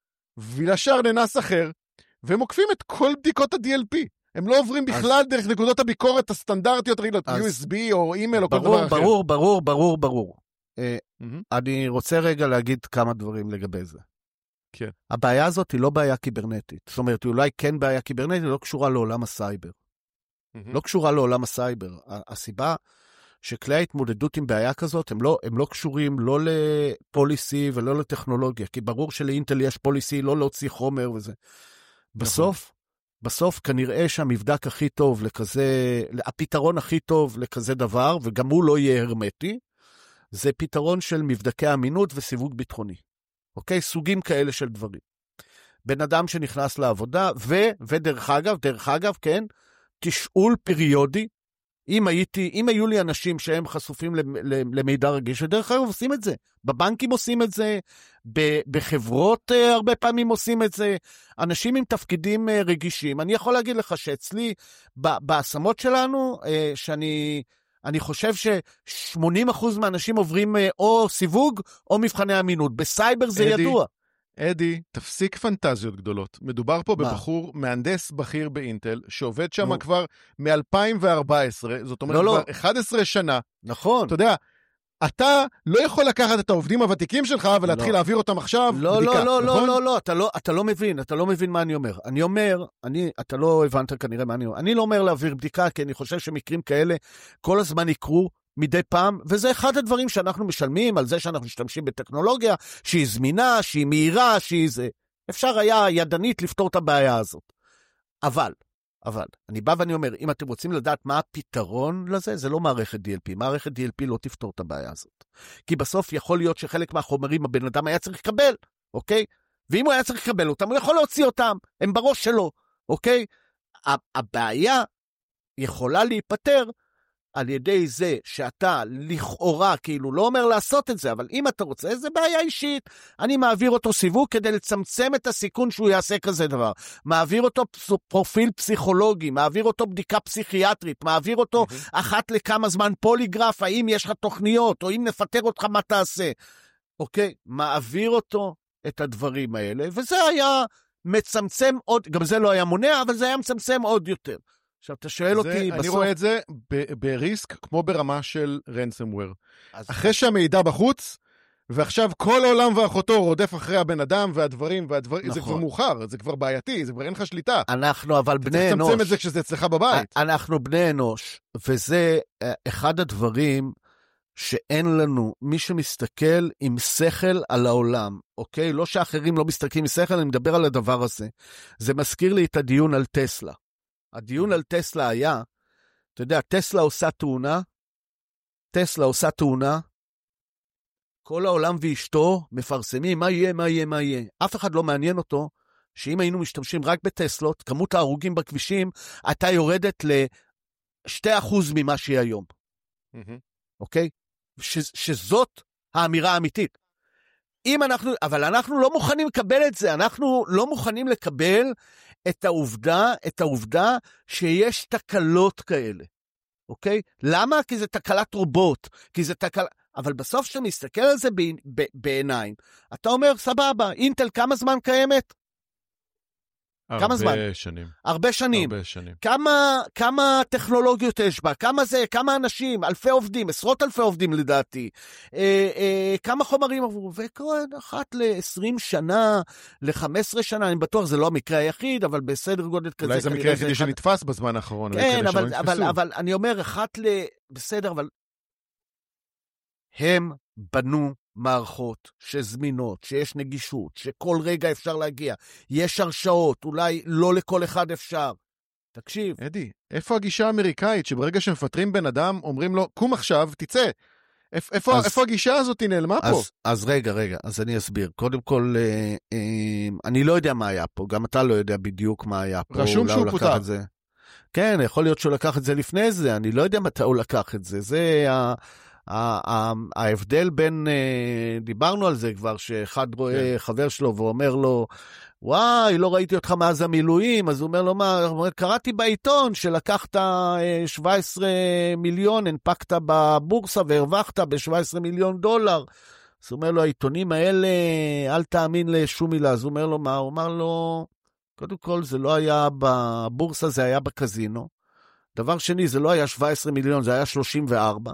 ולשאר לנאס אחר, והם עוקפים את כל בדיקות ה-די אל פי. הם לא עוברים בכלל אז... דרך נקודות הביקורת הסטנדרטיות, רגילות, אז... יו אס בי או אימייל או כל דבר אחר. ברור, ברור, ברור, ברור. Mm-hmm. אני רוצה רגע להגיד כמה דברים לגבי זה. כן. הבעיה הזאת היא לא בעיה קיברנטית. זאת אומרת, היא אולי כן בעיה קיברנטית, היא לא קשורה לעולם הסייבר. לא קשורה לעולם הסייבר. הסיבה שכלי ההתמודדות עם בעיה כזאת, הם לא, הם לא קשורים לא לפוליסי ולא לטכנולוגיה, כי ברור שלאינטל יש פוליסי לא להוציא חומר וזה. בסוף, בסוף כנראה שהמבדק הכי טוב לכזה, הפתרון הכי טוב לכזה דבר, וגם הוא לא יהיה הרמטי, זה פתרון של מבדקי אמינות וסיווג ביטחוני. אוקיי? סוגים כאלה של דברים. בן אדם שנכנס לעבודה, ו, ודרך אגב, דרך אגב, כן, תשאול פריודי, אם הייתי, אם היו לי אנשים שהם חשופים למידע רגיש, ודרך אגב עושים את זה, בבנקים עושים את זה, בחברות הרבה פעמים עושים את זה, אנשים עם תפקידים רגישים, אני יכול להגיד לך שאצלי, בהשמות שלנו, שאני, אני חושב ש-שמונים אחוז מהאנשים עוברים או סיווג, או מבחני אמינות, בסייבר זה אדי. ידוע. אדי, תפסיק פנטזיות גדולות. מדובר פה מה? בבחור מהנדס בכיר באינטל, שעובד שם no. כבר מ-אלפיים וארבע עשרה, זאת אומרת no, כבר no. אחת עשרה שנה. נכון. אתה יודע, אתה לא יכול לקחת את העובדים הוותיקים שלך ולהתחיל no. להעביר אותם עכשיו לא, בדיקה. לא, לא, נכון? לא, לא, לא, אתה לא, אתה לא מבין, אתה לא מבין מה אני אומר. אני אומר, אני, אתה לא הבנת כנראה מה אני אומר. אני לא אומר להעביר בדיקה, כי אני חושב שמקרים כאלה כל הזמן יקרו, מדי פעם, וזה אחד הדברים שאנחנו משלמים על זה שאנחנו משתמשים בטכנולוגיה, שהיא זמינה, שהיא מהירה, שהיא זה. אפשר היה ידנית לפתור את הבעיה הזאת. אבל, אבל, אני בא ואני אומר, אם אתם רוצים לדעת מה הפתרון לזה, זה לא מערכת די אל פי. מערכת די אל פי לא תפתור את הבעיה הזאת. כי בסוף יכול להיות שחלק מהחומרים הבן אדם היה צריך לקבל, אוקיי? ואם הוא היה צריך לקבל אותם, הוא יכול להוציא אותם, הם בראש שלו, אוקיי? הבעיה יכולה להיפטר, על ידי זה שאתה לכאורה, כאילו לא אומר לעשות את זה, אבל אם אתה רוצה, זה בעיה אישית. אני מעביר אותו סיווג כדי לצמצם את הסיכון שהוא יעשה כזה דבר. מעביר אותו פרופיל פסיכולוגי, מעביר אותו בדיקה פסיכיאטרית, מעביר אותו mm-hmm. אחת לכמה זמן פוליגרף, האם יש לך תוכניות, או אם נפטר אותך מה תעשה. אוקיי? מעביר אותו את הדברים האלה, וזה היה מצמצם עוד, גם זה לא היה מונע, אבל זה היה מצמצם עוד יותר. עכשיו, אתה שואל אותי זה, בסוף... אני רואה את זה ב- בריסק, כמו ברמה של רנסמוור. אחרי שהמידע בחוץ, ועכשיו כל העולם ואחותו רודף אחרי הבן אדם והדברים, והדברים, נכון. זה כבר מאוחר, זה כבר בעייתי, זה כבר אין לך שליטה. אנחנו אבל בני אנוש. אתה תצמצם את זה כשזה אצלך בבית. אנחנו בני אנוש, וזה אחד הדברים שאין לנו, מי שמסתכל עם שכל על העולם, אוקיי? לא שאחרים לא מסתכלים עם שכל, אני מדבר על הדבר הזה. זה מזכיר לי את הדיון על טסלה. הדיון על טסלה היה, אתה יודע, טסלה עושה תאונה, טסלה עושה תאונה, כל העולם ואשתו מפרסמים מה יהיה, מה יהיה, מה יהיה. אף אחד לא מעניין אותו, שאם היינו משתמשים רק בטסלות, כמות ההרוגים בכבישים, אתה יורדת ל-שני אחוז ממה שהיא היום. אוקיי? ש- שזאת האמירה האמיתית. אם אנחנו, אבל אנחנו לא מוכנים לקבל את זה, אנחנו לא מוכנים לקבל את העובדה, את העובדה שיש תקלות כאלה, אוקיי? למה? כי זה תקלת רובוט, כי זה תקל... אבל בסוף שאתה מסתכל על זה ב... ב... בעיניים, אתה אומר, סבבה, אינטל כמה זמן קיימת? כמה זמן? הרבה שנים. הרבה שנים. הרבה שנים. כמה, כמה טכנולוגיות יש בה? כמה זה? כמה אנשים? אלפי עובדים, עשרות אלפי עובדים לדעתי. אה, אה, כמה חומרים עברו? וקוראים אחת ל-עשרים שנה, ל-חמש עשרה שנה, אני בטוח זה לא המקרה היחיד, אבל בסדר גודל כזה. אולי זה המקרה היחידי שנתפס בזמן האחרון. כן, אבל, אבל, אבל אני אומר, אחת ל... בסדר, אבל... הם בנו מערכות שזמינות, שיש נגישות, שכל רגע אפשר להגיע, יש הרשאות, אולי לא לכל אחד אפשר. תקשיב. אדי, איפה הגישה האמריקאית שברגע שמפטרים בן אדם, אומרים לו, קום עכשיו, תצא. איפה, אז, איפה הגישה הזאת נעלמה אז, פה? אז רגע, רגע, אז אני אסביר. קודם כל, אה, אה, אני לא יודע מה היה פה, גם אתה לא יודע בדיוק מה היה פה. רשום שהוא פוטר. כן, יכול להיות שהוא לקח את זה לפני זה, אני לא יודע מתי הוא לקח את זה. זה ה... ההבדל בין, דיברנו על זה כבר, שאחד רואה חבר שלו ואומר לו, וואי, לא ראיתי אותך מאז המילואים, אז הוא אומר לו, מה, קראתי בעיתון שלקחת שבעה עשר מיליון, הנפקת בבורסה והרווחת ב-שבעה עשר מיליון דולר. אז הוא אומר לו, העיתונים האלה, אל תאמין לשום מילה. אז הוא אומר לו, מה? הוא אומר לו, קודם כל, זה לא היה בבורסה, זה היה בקזינו. דבר שני, זה לא היה שבעה עשר מיליון, זה היה שלושים וארבע.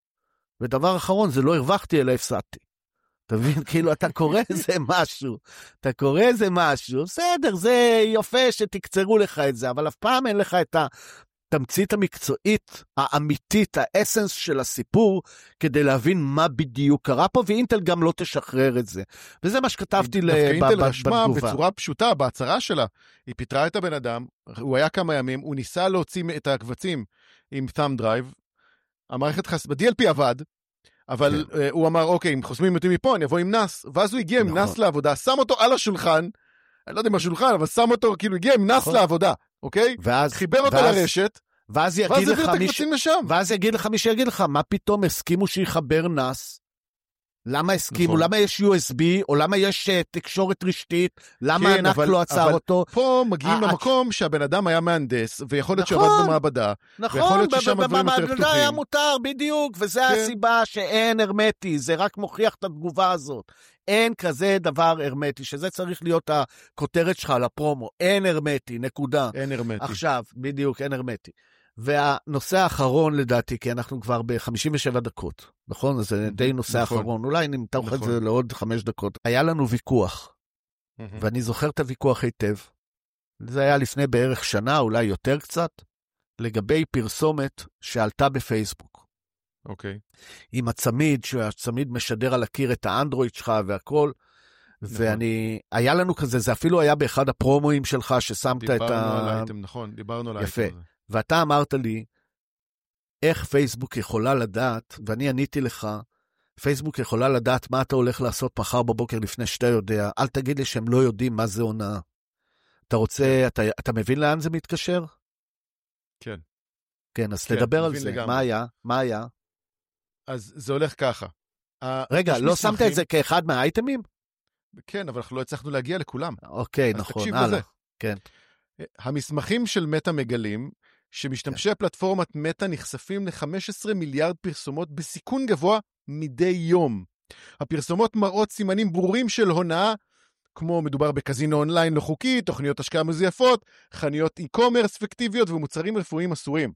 ודבר אחרון, זה לא הרווחתי, אלא הפסדתי. אתה מבין? כאילו, אתה קורא איזה משהו, אתה קורא איזה משהו, בסדר, זה יפה שתקצרו לך את זה, אבל אף פעם אין לך את התמצית המקצועית, האמיתית, האסנס של הסיפור, כדי להבין מה בדיוק קרה פה, ואינטל גם לא תשחרר את זה. וזה מה שכתבתי בתגובה. אינטל רשמה בצורה פשוטה, בהצהרה שלה, היא פיתרה את הבן אדם, הוא היה כמה ימים, הוא ניסה להוציא את הקבצים עם thumb drive, המערכת חס... ב-די אל פי עבד, אבל כן. uh, הוא אמר, אוקיי, אם חוסמים אותי מפה, אני אבוא עם נס, ואז הוא הגיע נכון. עם נס לעבודה, שם אותו על השולחן, אני לא יודע מה שולחן, אבל שם אותו, כאילו הגיע עם נס נכון. לעבודה, אוקיי? ואז, חיבר אותו ואז, לרשת, ואז יגיד ואז לך מי ש... לשם. ואז יגיד לך מי שיגיד לך, מה פתאום הסכימו שיחבר נס? למה הסכימו? נכון. למה יש יו אס בי, או למה יש uh, תקשורת רשתית? למה כן, ענק אבל, לא עצר אבל אותו? פה מגיעים למקום שהבן אדם היה מהנדס, ויכול להיות נכון, שעבד במעבדה, נכון, ויכול להיות ששם הדברים יותר פתוחים. במעבדה היה מותר, בדיוק, וזה כן. הסיבה שאין הרמטי, זה רק מוכיח את התגובה הזאת. אין כזה דבר הרמטי, שזה צריך להיות הכותרת שלך לפרומו. אין הרמטי, נקודה. אין הרמטי. עכשיו, בדיוק, אין הרמטי. והנושא האחרון לדעתי, כי אנחנו כבר ב-חמישים ושבע דקות, נכון? זה די נושא נכון. האחרון, אולי נמתח נכון. את זה לעוד חמש דקות. היה לנו ויכוח, ואני זוכר את הוויכוח היטב. זה היה לפני בערך שנה, אולי יותר קצת, לגבי פרסומת שעלתה בפייסבוק. אוקיי. עם הצמיד, שהצמיד משדר על הקיר את האנדרואיד שלך והכל, נכון. ואני, היה לנו כזה, זה אפילו היה באחד הפרומואים שלך, ששמת את ה... דיברנו על האייטם, נכון, דיברנו על האייטם הזה. יפה. ואתה אמרת לי, איך פייסבוק יכולה לדעת, ואני עניתי לך, פייסבוק יכולה לדעת מה אתה הולך לעשות מחר בבוקר לפני שאתה יודע, אל תגיד לי שהם לא יודעים מה זה עונה. אתה רוצה, אתה, אתה מבין לאן זה מתקשר? כן. כן, אז כן, תדבר על זה, לגמרי. מה היה? מה היה? אז זה הולך ככה. רגע, לא שמת את זה כאחד מהאייטמים? כן, אבל אנחנו לא הצלחנו להגיע לכולם. אוקיי, נכון, הלאה. כן. המסמכים של מטה מגלים, שמשתמשי הפלטפורמת מטה נחשפים ל-חמישה עשר מיליארד פרסומות בסיכון גבוה מדי יום. הפרסומות מראות סימנים ברורים של הונאה, כמו מדובר בקזינו אונליין לא חוקי, תוכניות השקעה מזויפות, חנויות אי-קומרס פיקטיביות ומוצרים רפואיים אסורים.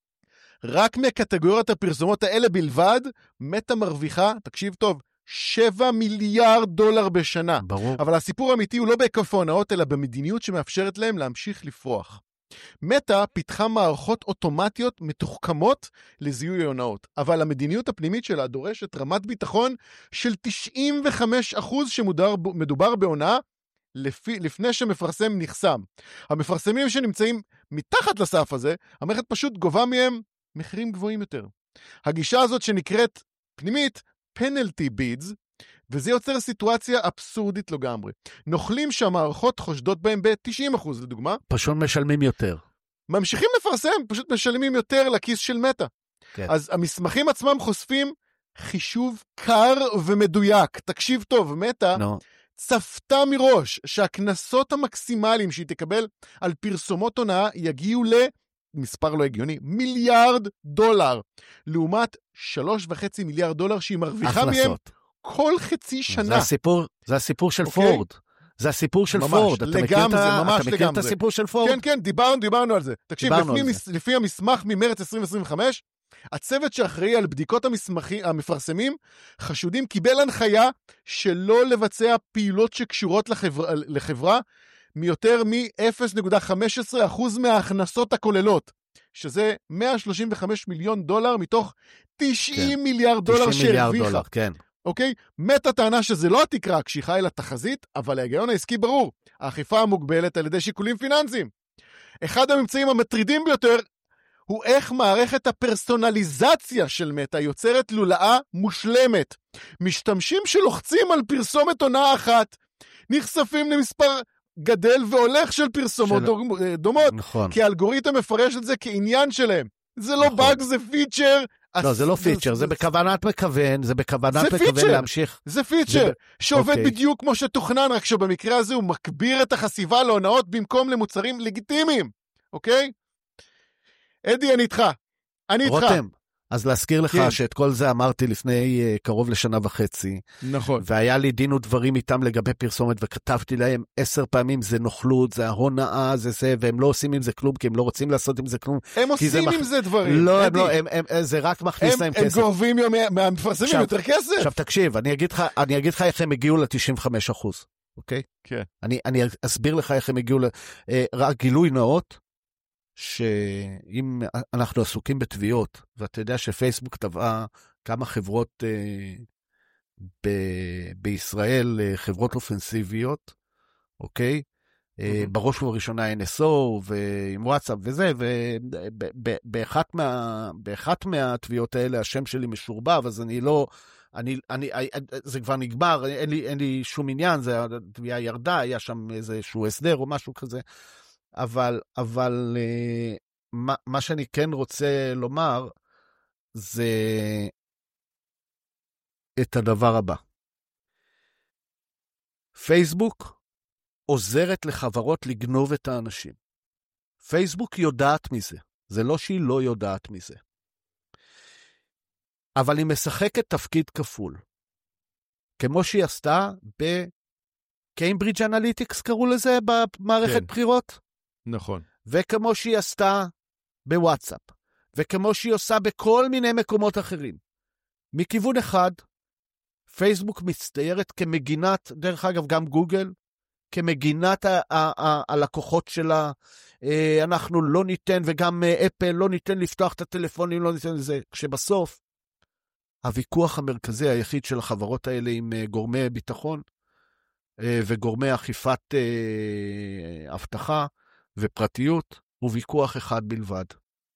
רק מקטגוריית הפרסומות האלה בלבד, מטה מרוויחה, תקשיב טוב, שבעה מיליארד דולר בשנה. ברור. אבל הסיפור האמיתי הוא לא בהיקף ההונאות, אלא במדיניות שמאפשרת להם להמשיך לפרוח. מטה פיתחה מערכות אוטומטיות מתוחכמות לזיהוי הונאות, אבל המדיניות הפנימית שלה דורשת רמת ביטחון של תשעים וחמישה אחוז שמדובר בהונאה לפי, לפני שמפרסם נחסם. המפרסמים שנמצאים מתחת לסף הזה, המערכת פשוט גובה מהם מחירים גבוהים יותר. הגישה הזאת שנקראת פנימית, penalty bids, וזה יוצר סיטואציה אבסורדית לגמרי. נוכלים שהמערכות חושדות בהם ב-תשעים אחוז, לדוגמה. פשוט משלמים יותר. ממשיכים לפרסם, פשוט משלמים יותר לכיס של מטה. כן. אז המסמכים עצמם חושפים חישוב קר ומדויק. תקשיב טוב, מטה no. צפתה מראש שהכנסות המקסימליים שהיא תקבל על פרסומות הונאה יגיעו ל... מספר לא הגיוני, מיליארד דולר, לעומת שלוש וחצי מיליארד דולר שהיא מרוויחה מהם כל חצי שנה. זה הסיפור, זה הסיפור של okay. פורד. זה הסיפור של ממש, פורד. אתה מכיר, לגמרי, את, ממש אתה מכיר לגמרי. את הסיפור של פורד? כן, כן, דיברנו, דיברנו על זה. תקשיב, לפי, על מס, זה. לפי המסמך ממרץ עשרים עשרים וחמש, הצוות שאחראי על בדיקות המסמכים, המפרסמים, חשודים קיבל הנחיה שלא לבצע פעילות שקשורות לחברה, לחברה מיותר מ-אפס נקודה חמש עשרה אחוז מההכנסות הכוללות, שזה מאה שלושים וחמישה מיליון דולר מתוך תשעים כן. מיליארד דולר שהרוויחה. כן. אוקיי? מת הטענה שזה לא התקרה הקשיחה אלא תחזית, אבל ההיגיון העסקי ברור. האכיפה המוגבלת על ידי שיקולים פיננסיים. אחד הממצאים המטרידים ביותר הוא איך מערכת הפרסונליזציה של מטה יוצרת לולאה מושלמת. משתמשים שלוחצים על פרסומת עונה אחת, נחשפים למספר גדל והולך של פרסומות של... דומות, נכון. כי האלגוריתם מפרש את זה כעניין שלהם. זה לא נכון. באג, זה פיצ'ר. לא, זה לא פיצ'ר, זה בכוונת מכוון, זה בכוונת מכוון להמשיך. זה פיצ'ר, שעובד בדיוק כמו שתוכנן, רק שבמקרה הזה הוא מקביר את החשיפה להונאות במקום למוצרים לגיטימיים, אוקיי? אדי, אני איתך. אני איתך. רותם, אז להזכיר לך שאת כל זה אמרתי לפני קרוב לשנה וחצי. נכון. והיה לי דין ודברים איתם לגבי פרסומת, וכתבתי להם עשר פעמים, זה נוכלות, זה ההונאה, זה זה, והם לא עושים עם זה כלום, כי הם לא רוצים לעשות עם זה כלום. הם עושים עם זה דברים. לא, הם לא, זה רק מכניס להם כסף. הם גובים מהמפרסמים יותר כסף. עכשיו תקשיב, אני אגיד לך, אני אגיד לך איך הם הגיעו ל-תשעים וחמישה אחוז, אוקיי? כן. אני, אני אסביר לך איך הם הגיעו ל... רק גילוי נאות, שאם אנחנו עסוקים בתביעות, ואתה יודע שפייסבוק טבעה כמה חברות אה, ב- בישראל, חברות אופנסיביות, אוקיי? Mm-hmm. אה, בראש ובראשונה אן אס או, ועם וואטסאפ וזה, ובאחת מה, באחת מהתביעות האלה, השם שלי משורבב, אז אני לא... אני, אני, זה כבר נגמר, אין לי, אין לי שום עניין, זה התביעה ירדה, היה שם איזשהו הסדר או משהו כזה, אבל, אבל uh, מה, מה שאני כן רוצה לומר, זה את הדבר הבא. פייסבוק עוזרת לחברות לגנוב את האנשים. פייסבוק יודעת מזה, זה לא שהיא לא יודעת מזה. אבל היא משחקת תפקיד כפול. כמו שהיא עשתה בקיימברידג' אנליטיקס, קראו לזה במערכת כן. בחירות. נכון. וכמו שהיא עשתה בוואטסאפ. וכמו שהיא עושה בכל מיני מקומות אחרים. מכיוון אחד, פייסבוק מצטיירת כמגינת, דרך אגב גם גוגל, כמגינת ה- ה- ה- הלקוחות שלה, אנחנו לא ניתן, וגם אפל לא ניתן לפתוח את הטלפונים, לא ניתן לזה, כשבסוף, הוויכוח המרכזי היחיד של החברות האלה עם גורמי ביטחון, וגורמי אכיפת הבטחה ופרטיות, הוא ויכוח אחד בלבד.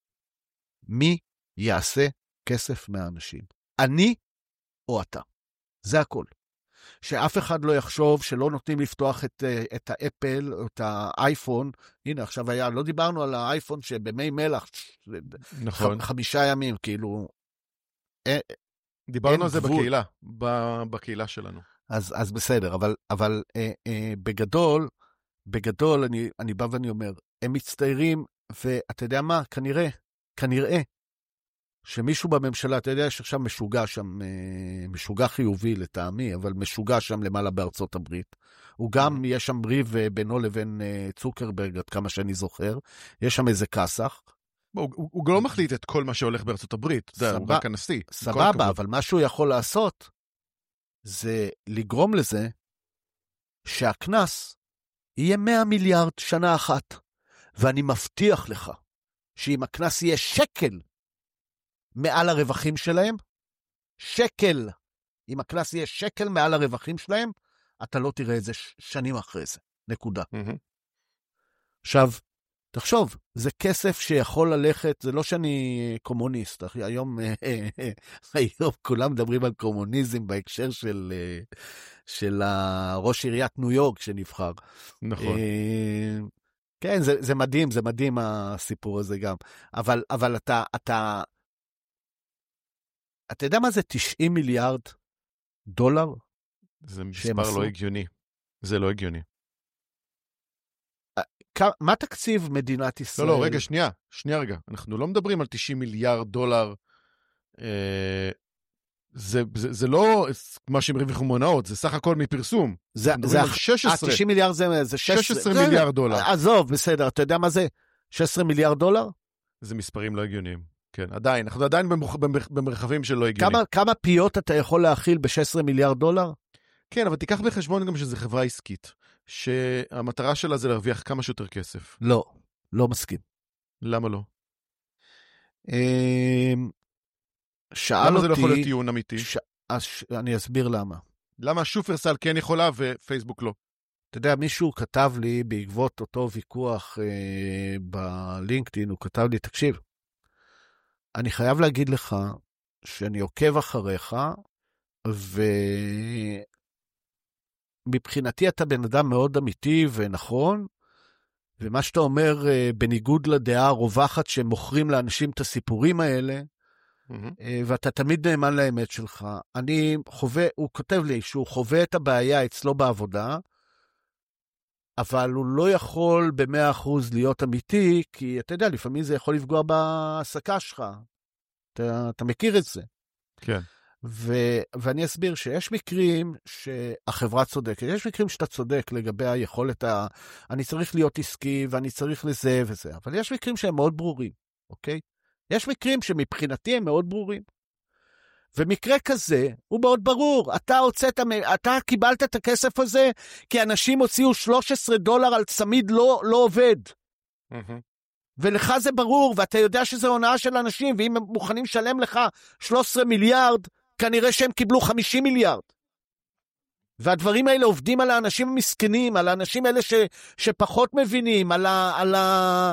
מי יעשה כסף מהאנשים? אני או אתה? זה הכל. שאף אחד לא יחשוב שלא נותנים לפתוח את, את האפל או את האייפון. הנה, עכשיו היה, לא דיברנו על האייפון שבמי מלח, נכון. ח, חמישה ימים, כאילו... דיברנו על זה בקהילה, בקהילה שלנו. אז, אז בסדר, אבל, אבל אה, אה, בגדול, בגדול אני, אני בא ואני אומר, הם מצטיירים, ואתה יודע מה, כנראה, כנראה, שמישהו בממשלה, אתה יודע שעכשיו משוגע שם, אה, משוגע חיובי לטעמי, אבל משוגע שם למעלה בארצות הברית. הוא גם, יש שם ריב בינו לבין אה, צוקרברג, עד כמה שאני זוכר, יש שם איזה כסח, הוא, הוא, הוא לא מחליט את כל מה שהולך בארצות הברית, סבא, הוא רק הנשיא. סבבה, אבל מה שהוא יכול לעשות, זה לגרום לזה שהכנס יהיה מאה מיליארד שנה אחת. ואני מבטיח לך שאם הכנס יהיה שקל מעל הרווחים שלהם, שקל, אם הכנס יהיה שקל מעל הרווחים שלהם, אתה לא תראה את זה שנים אחרי זה. נקודה. Mm-hmm. עכשיו, תחשוב, זה כסף שיכול ללכת, זה לא שאני קומוניסט, היום, היום כולם מדברים על קומוניזם בהקשר של, של ראש עיריית ניו יורק שנבחר. נכון. כן, זה, זה מדהים, זה מדהים הסיפור הזה גם. אבל, אבל אתה, אתה, אתה יודע מה זה תשעים מיליארד דולר? זה מספר לא הגיוני. זה לא הגיוני. מה תקציב מדינת ישראל? לא, לא, רגע, שנייה, שנייה רגע. אנחנו לא מדברים על תשעים מיליארד דולר אה, זה, זה, זה לא מה שהם רוויחו מונעות, זה סך הכל מפרסום. זה, זה שש עשרה. תשעים מיליארד זה, זה שש עשרה מיליארד דולר. עזוב, בסדר, אתה יודע מה זה? שש עשרה מיליארד דולר? זה מספרים לא הגיוניים. כן, עדיין, אנחנו עדיין במרחבים של לא הגיוניים. כמה, כמה פיות אתה יכול להכיל ב-שש עשרה מיליארד דולר? כן, אבל תיקח בחשבון גם שזו חברה עסקית, שהמטרה שלה זה להרוויח כמה שיותר כסף. לא, לא מסכים. למה לא? שאל אותי... למה זה לא יכול להיות טיעון אמיתי? ש... אני אסביר למה. למה שופרסל כן יכולה ופייסבוק לא? אתה יודע, מישהו כתב לי בעקבות אותו ויכוח אה, בלינקדאין, הוא כתב לי, תקשיב, אני חייב להגיד לך שאני עוקב אחריך, ומבחינתי אתה בן אדם מאוד אמיתי ונכון, ומה שאתה אומר, אה, בניגוד לדעה הרווחת שמוכרים לאנשים את הסיפורים האלה, ואתה תמיד נאמן לאמת שלך. אני חווה, הוא כותב לי שהוא חווה את הבעיה אצלו בעבודה, אבל הוא לא יכול ב-מאה אחוז להיות אמיתי, כי אתה יודע, לפעמים זה יכול לפגוע בהעסקה שלך. אתה, אתה מכיר את זה. כן. ו- ואני אסביר שיש מקרים שהחברה צודקת, יש מקרים שאתה צודק לגבי היכולת, ה- אני צריך להיות עסקי ואני צריך לזה וזה, אבל יש מקרים שהם מאוד ברורים, אוקיי? יש מקרים שמבחינתי הם מאוד ברורים. ומקרה כזה הוא מאוד ברור. אתה הוצאת, אתה קיבלת את הכסף הזה, כי אנשים הוציאו שלושה עשר דולר על צמיד לא, לא עובד. Mm-hmm. ולך זה ברור, ואתה יודע שזה הונאה של אנשים, ואם הם מוכנים לשלם לך שלושה עשר מיליארד, כנראה שהם קיבלו חמישים מיליארד. והדברים האלה עובדים על האנשים המסכנים, על האנשים האלה ש, שפחות מבינים, על ה... על ה...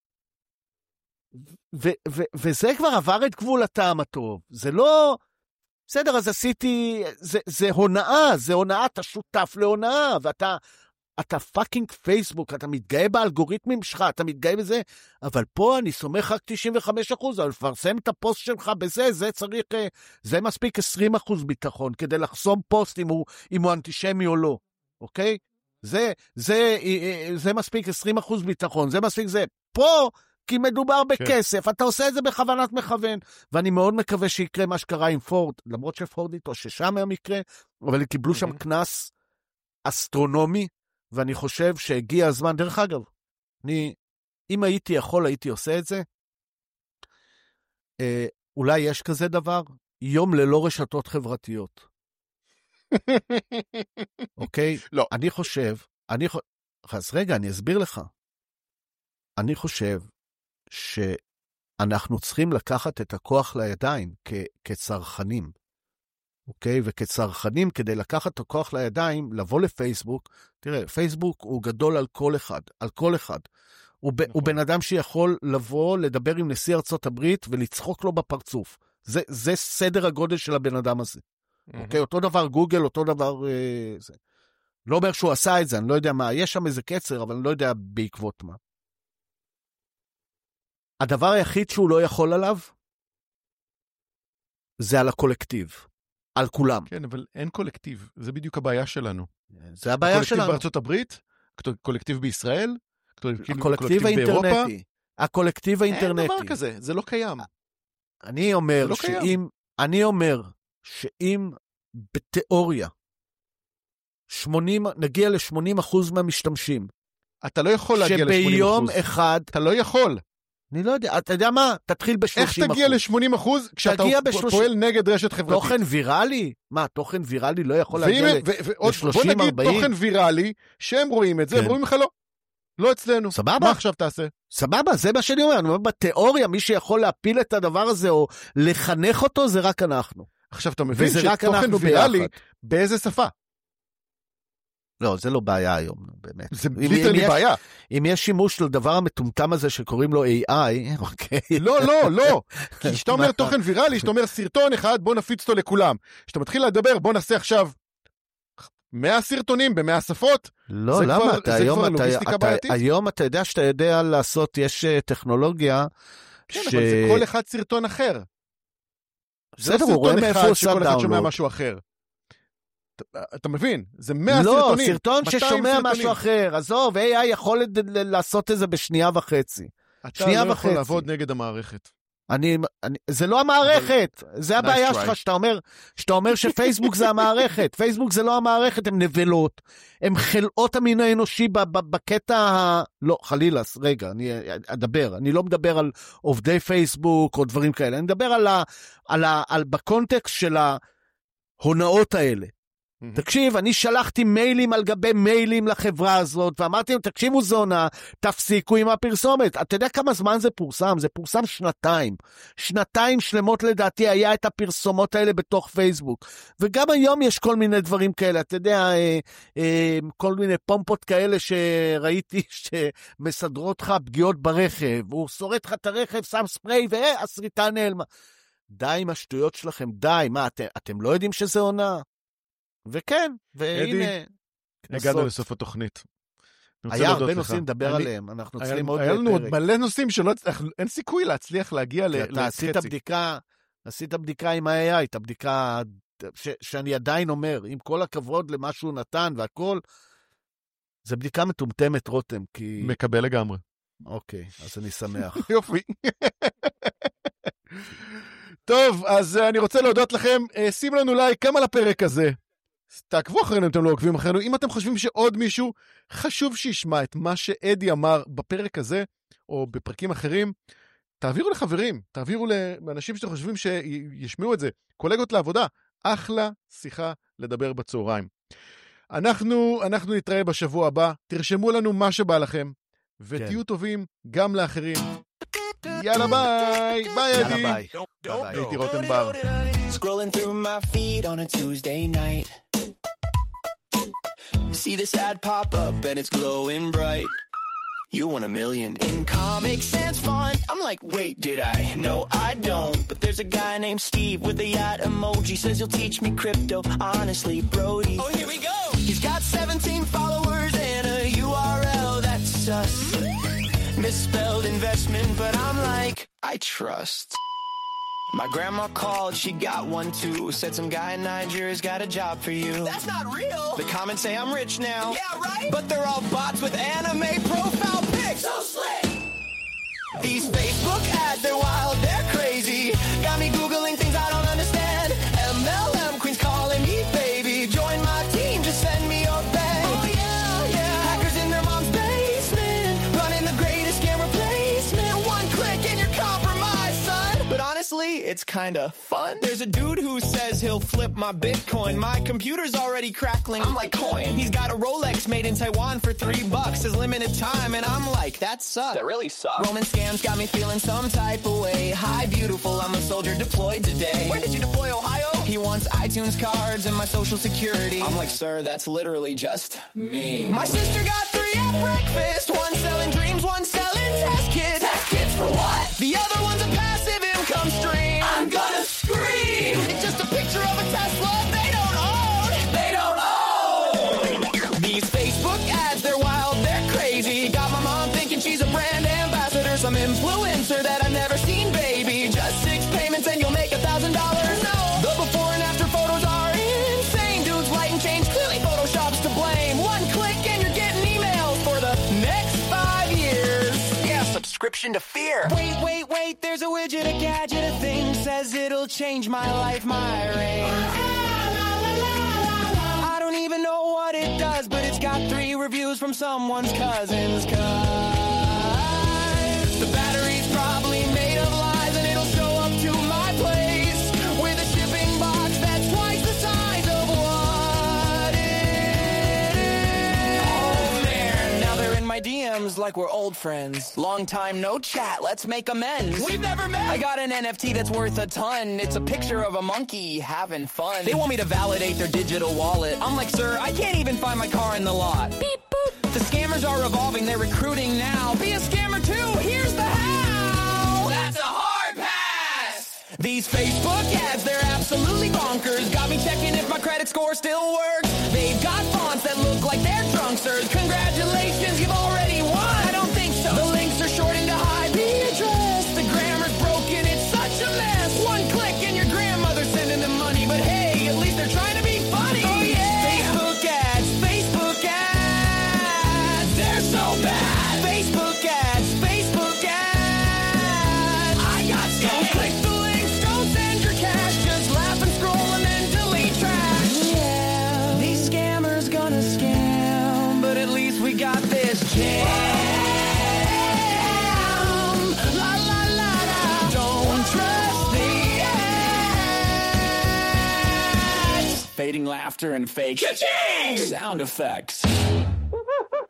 ו, ו, וזה כבר עבר את גבול הטעם הטוב. זה לא... בסדר, אז עשיתי... זה, זה הונאה, זה הונאה, אתה שותף להונאה, ואתה... אתה פאקינג פייסבוק, אתה מתגאה באלגוריתמים שלך, אתה מתגאה בזה, אבל פה אני סומך רק תשעים וחמישה אחוז, אבל לפרסם את הפוסט שלך בזה, זה צריך, זה מספיק עשרים אחוז ביטחון, כדי לחסום פוסט אם הוא, אם הוא אנטישמי או לא, אוקיי? זה, זה, זה מספיק עשרים אחוז ביטחון, זה מספיק זה. פה, כי מדובר בכסף, כן. אתה עושה את זה בכוונת מכוון, ואני מאוד מקווה שיקרה מה שקרה עם פורד, למרות שפורד איתו, ששם היה מקרה, אבל הם קיבלו שם כנס אסטרונומי, ואני חושב שהגיע הזמן, דרך אגב, אני, אם הייתי יכול, הייתי עושה את זה, אה, אולי יש כזה דבר, יום ללא רשתות חברתיות. אוקיי? לא. אני חושב, אני, אז רגע, אני אסביר לך. אני חושב שאנחנו צריכים לקחת את הכוח לידיים כ, כצרכנים. אוקיי? וכצרכנים, כדי לקחת את הכוח לידיים, לבוא לפייסבוק, תראה, פייסבוק הוא גדול על כל אחד, על כל אחד. הוא, נכון. הוא בן אדם שיכול לבוא, לדבר עם נשיא ארצות הברית, ולצחוק לו בפרצוף. זה, זה סדר הגודל של הבן אדם הזה. נכון. אוקיי? אותו דבר גוגל, אותו דבר... אה, זה. לא אומר שהוא עשה את זה, אני לא יודע מה, יש שם איזה קצר, אבל אני לא יודע בעקבות מה. הדבר היחיד שהוא לא יכול עליו, זה על הקולקטיב. על כולם. כן, אבל אין קולקטיב. זה בדיוק הבעיה שלנו. זה הבעיה קולקטיב שלנו. בארצות הברית, קולקטיב בישראל, הקולקטיב, קולקטיב האינטרנטי. הקולקטיב האינטרנטי. אין דבר כזה, זה לא קיים. אני אומר לא שאם, קיים. אני אומר שאם בתיאוריה, שמונים, נגיע ל-שמונים אחוז מהמשתמשים, אתה לא יכול להגיע ל-שמונים אחוז. שביום אחד, אתה לא יכול. אני לא יודע, אתה יודע מה? תתחיל ב-שלושים אחוז. איך תגיע ל-שמונים אחוז כשאתה פועל נגד רשת חברתית? תוכן ויראלי? מה, תוכן ויראלי לא יכול להגיע ל-שלושים ארבעים? בוא נגיד תוכן ויראלי, שהם רואים את זה, הם רואים לך לא. לא אצלנו. סבבה? מה עכשיו תעשה? סבבה, זה מה שאני אומר. אני אומר, בתיאוריה, מי שיכול להפיל את הדבר הזה, או לחנך אותו, זה רק אנחנו. עכשיו, אתה מבין שתוכן ויראלי, באיזה שפה? לא, זה לא בעיה היום, באמת. זה ליטרלי בעיה. אם יש שימוש לדבר המטומטם הזה שקוראים לו איי איי, אוקיי. לא, לא, לא. כי כשאתה אומר תוכן ויראלי, כשאתה אומר סרטון אחד, בוא נפיץ אותו לכולם. כשאתה מתחיל לדבר, בוא נעשה עכשיו מאה סרטונים במאה שפות. לא, למה? היום אתה יודע שאתה יודע לעשות, יש טכנולוגיה. כן, אבל זה כל אחד סרטון אחר. בסדר, הוא רואה מאיפה הוא עושה דאונלוד. שכל אחד שומע דאונלוד. משהו אחר. אתה מבין? זה מאה לא, סרטונים. לא, סרטון ששומע משהו אחר. עזוב, איי איי יכול לעשות את זה בשנייה וחצי. אתה לא יכול לעבוד נגד המערכת. אני, אני, זה לא המערכת, זה הבעיה שלך, שאתה אומר, שאתה אומר שפייסבוק זה המערכת, פייסבוק זה לא המערכת, הם נבלות, הם חלאות המין האנושי בקטע ה... לא, חלילה, רגע, אני אדבר, אני לא מדבר על עובדי פייסבוק או דברים כאלה, אני מדבר על ה, על ה, על, בקונטקסט של ההונאות האלה. תקשיב, אני שלחתי מיילים על גבי מיילים לחברה הזאת, ואמרתי להם, תקשיבו זונה, תפסיקו עם הפרסומת. אתה יודע כמה זמן זה פורסם? זה פורסם שנתיים. שנתיים שלמות לדעתי היה את הפרסומות האלה בתוך פייסבוק. וגם היום יש כל מיני דברים כאלה, אתה יודע, אה, אה, כל מיני פומפות כאלה שראיתי שמסדרות לך פגיעות ברכב, הוא שורט לך את הרכב, שם ספרי, והסריטה נעלמה. די עם השטויות שלכם, די, מה, את, אתם לא יודעים שזה עונה? וכן, והנה... הגענו לסוף התוכנית. היה הרבה נושאים לדבר עליהם, אנחנו צריכים עוד פרק. היה לנו עוד מלא נושאים שלא... אין סיכוי להצליח להגיע לחצי. אתה עשית בדיקה, עשית בדיקה עם ה-איי איי, את הבדיקה שאני עדיין אומר, עם כל הכבוד למה שהוא נתן והכל, זה בדיקה מטומטמת רותם, כי... מקבל לגמרי. אוקיי, אז אני שמח. יופי. טוב, אז אני רוצה להודות לכם, שימו לנו לייק כמה לפרק הזה. תעקבו אחרינו אם אתם לא עוקבים אחרינו. אם אתם חושבים שעוד מישהו חשוב שישמע את מה שאדי אמר בפרק הזה, או בפרקים אחרים, תעבירו לחברים, תעבירו לאנשים שאתם חושבים שישמעו את זה. קולגות לעבודה, אחלה שיחה לדבר בצהריים. אנחנו, אנחנו נתראה בשבוע הבא, תרשמו לנו מה שבא לכם, ותהיו טובים גם לאחרים. יאללה ביי, ביי אדי. יאללה ביי. הייתי רותם בר. Scrolling through my feed on a Tuesday night. See this ad pop up and it's glowing bright. You want a million in Comic Sans font. I'm like, wait, did I? No, I don't. But there's a guy named Steve with a yacht emoji. Says he'll teach me crypto. Honestly, Brody. Oh, here we go. He's got seventeen followers and a U R L that's sus. Misspelled investment, but I'm like, I trust. My grandma called, she got one too. Said some guy in Nigeria's got a job for you. That's not real. The comments say I'm rich now. Yeah, right. But they're all bots with anime profile pics. So slick. These Facebook ads, they're wild, they're crazy. Got me Googling things I don't understand. M L M queens calling me baby. Join my team, just send me your bag. Oh yeah, yeah. Hackers in their mom's basement. Running the greatest scam replacement. One click and you're compromised, son. But honestly, it's kinda fun. There's a dude who says he'll flip my Bitcoin. My computer's already crackling. I'm like, coin. He's got a Rolex made in Taiwan for three bucks. His limited time, and I'm like, that sucks. That really sucks. Roman scams got me feeling some type of way. Hi, beautiful, I'm a soldier deployed today. Where did you deploy, Ohio? He wants iTunes cards and my social security. I'm like, sir, that's literally just me. My sister got three at breakfast. One selling dreams, one selling test kits. Test kits for what? The other one's a passive income stream. I'm gonna scream. It's just a picture of a Tesla they don't own. They don't own. These Facebook ads, they're wild, they're crazy. Got my mom thinking she's a brand ambassador. Some influencer that I've never seen, baby. Just six payments and you'll make a thousand dollars. No. The before and after photos are insane. Dudes light and change, clearly Photoshop's to blame. One click and you're getting emails for the next five years. Yeah, subscription to fear. Wait, wait, wait, there's a widget, a gadget, a thing. Says it'll change my life, my reign. I don't even know what it does, but it's got three reviews from someone's cousin's cuz. The battery's probably made of lies and it'll show up to my place with a shipping box that's twice the size of what it is. Oh man, now they're in my D Ms like we're old friends. Long time no chat, let's make amends. We've never met. I got an N F T that's worth a ton. It's a picture of a monkey having fun. They want me to validate their digital wallet. I'm like, sir, I can't even find my car in the lot. Beep boop. The scammers are evolving, they're recruiting now. Be a scammer too, here's the how. That's a hard pass. These Facebook ads, they're absolutely bonkers. Got me checking if my credit score still works. They've got fonts that look like they're drunksters. Congratulations, you've already won. I don't think so. The links are shortened to I P address. The grammar's broken, it's such a mess. One click and your grandmother's sending them money. But hey, at least they're trying to be funny. Oh yeah. Facebook ads, Facebook ads. They're so bad. Facebook ads, Facebook ads. I got so laughter and fake Cha-ching! Sound effects.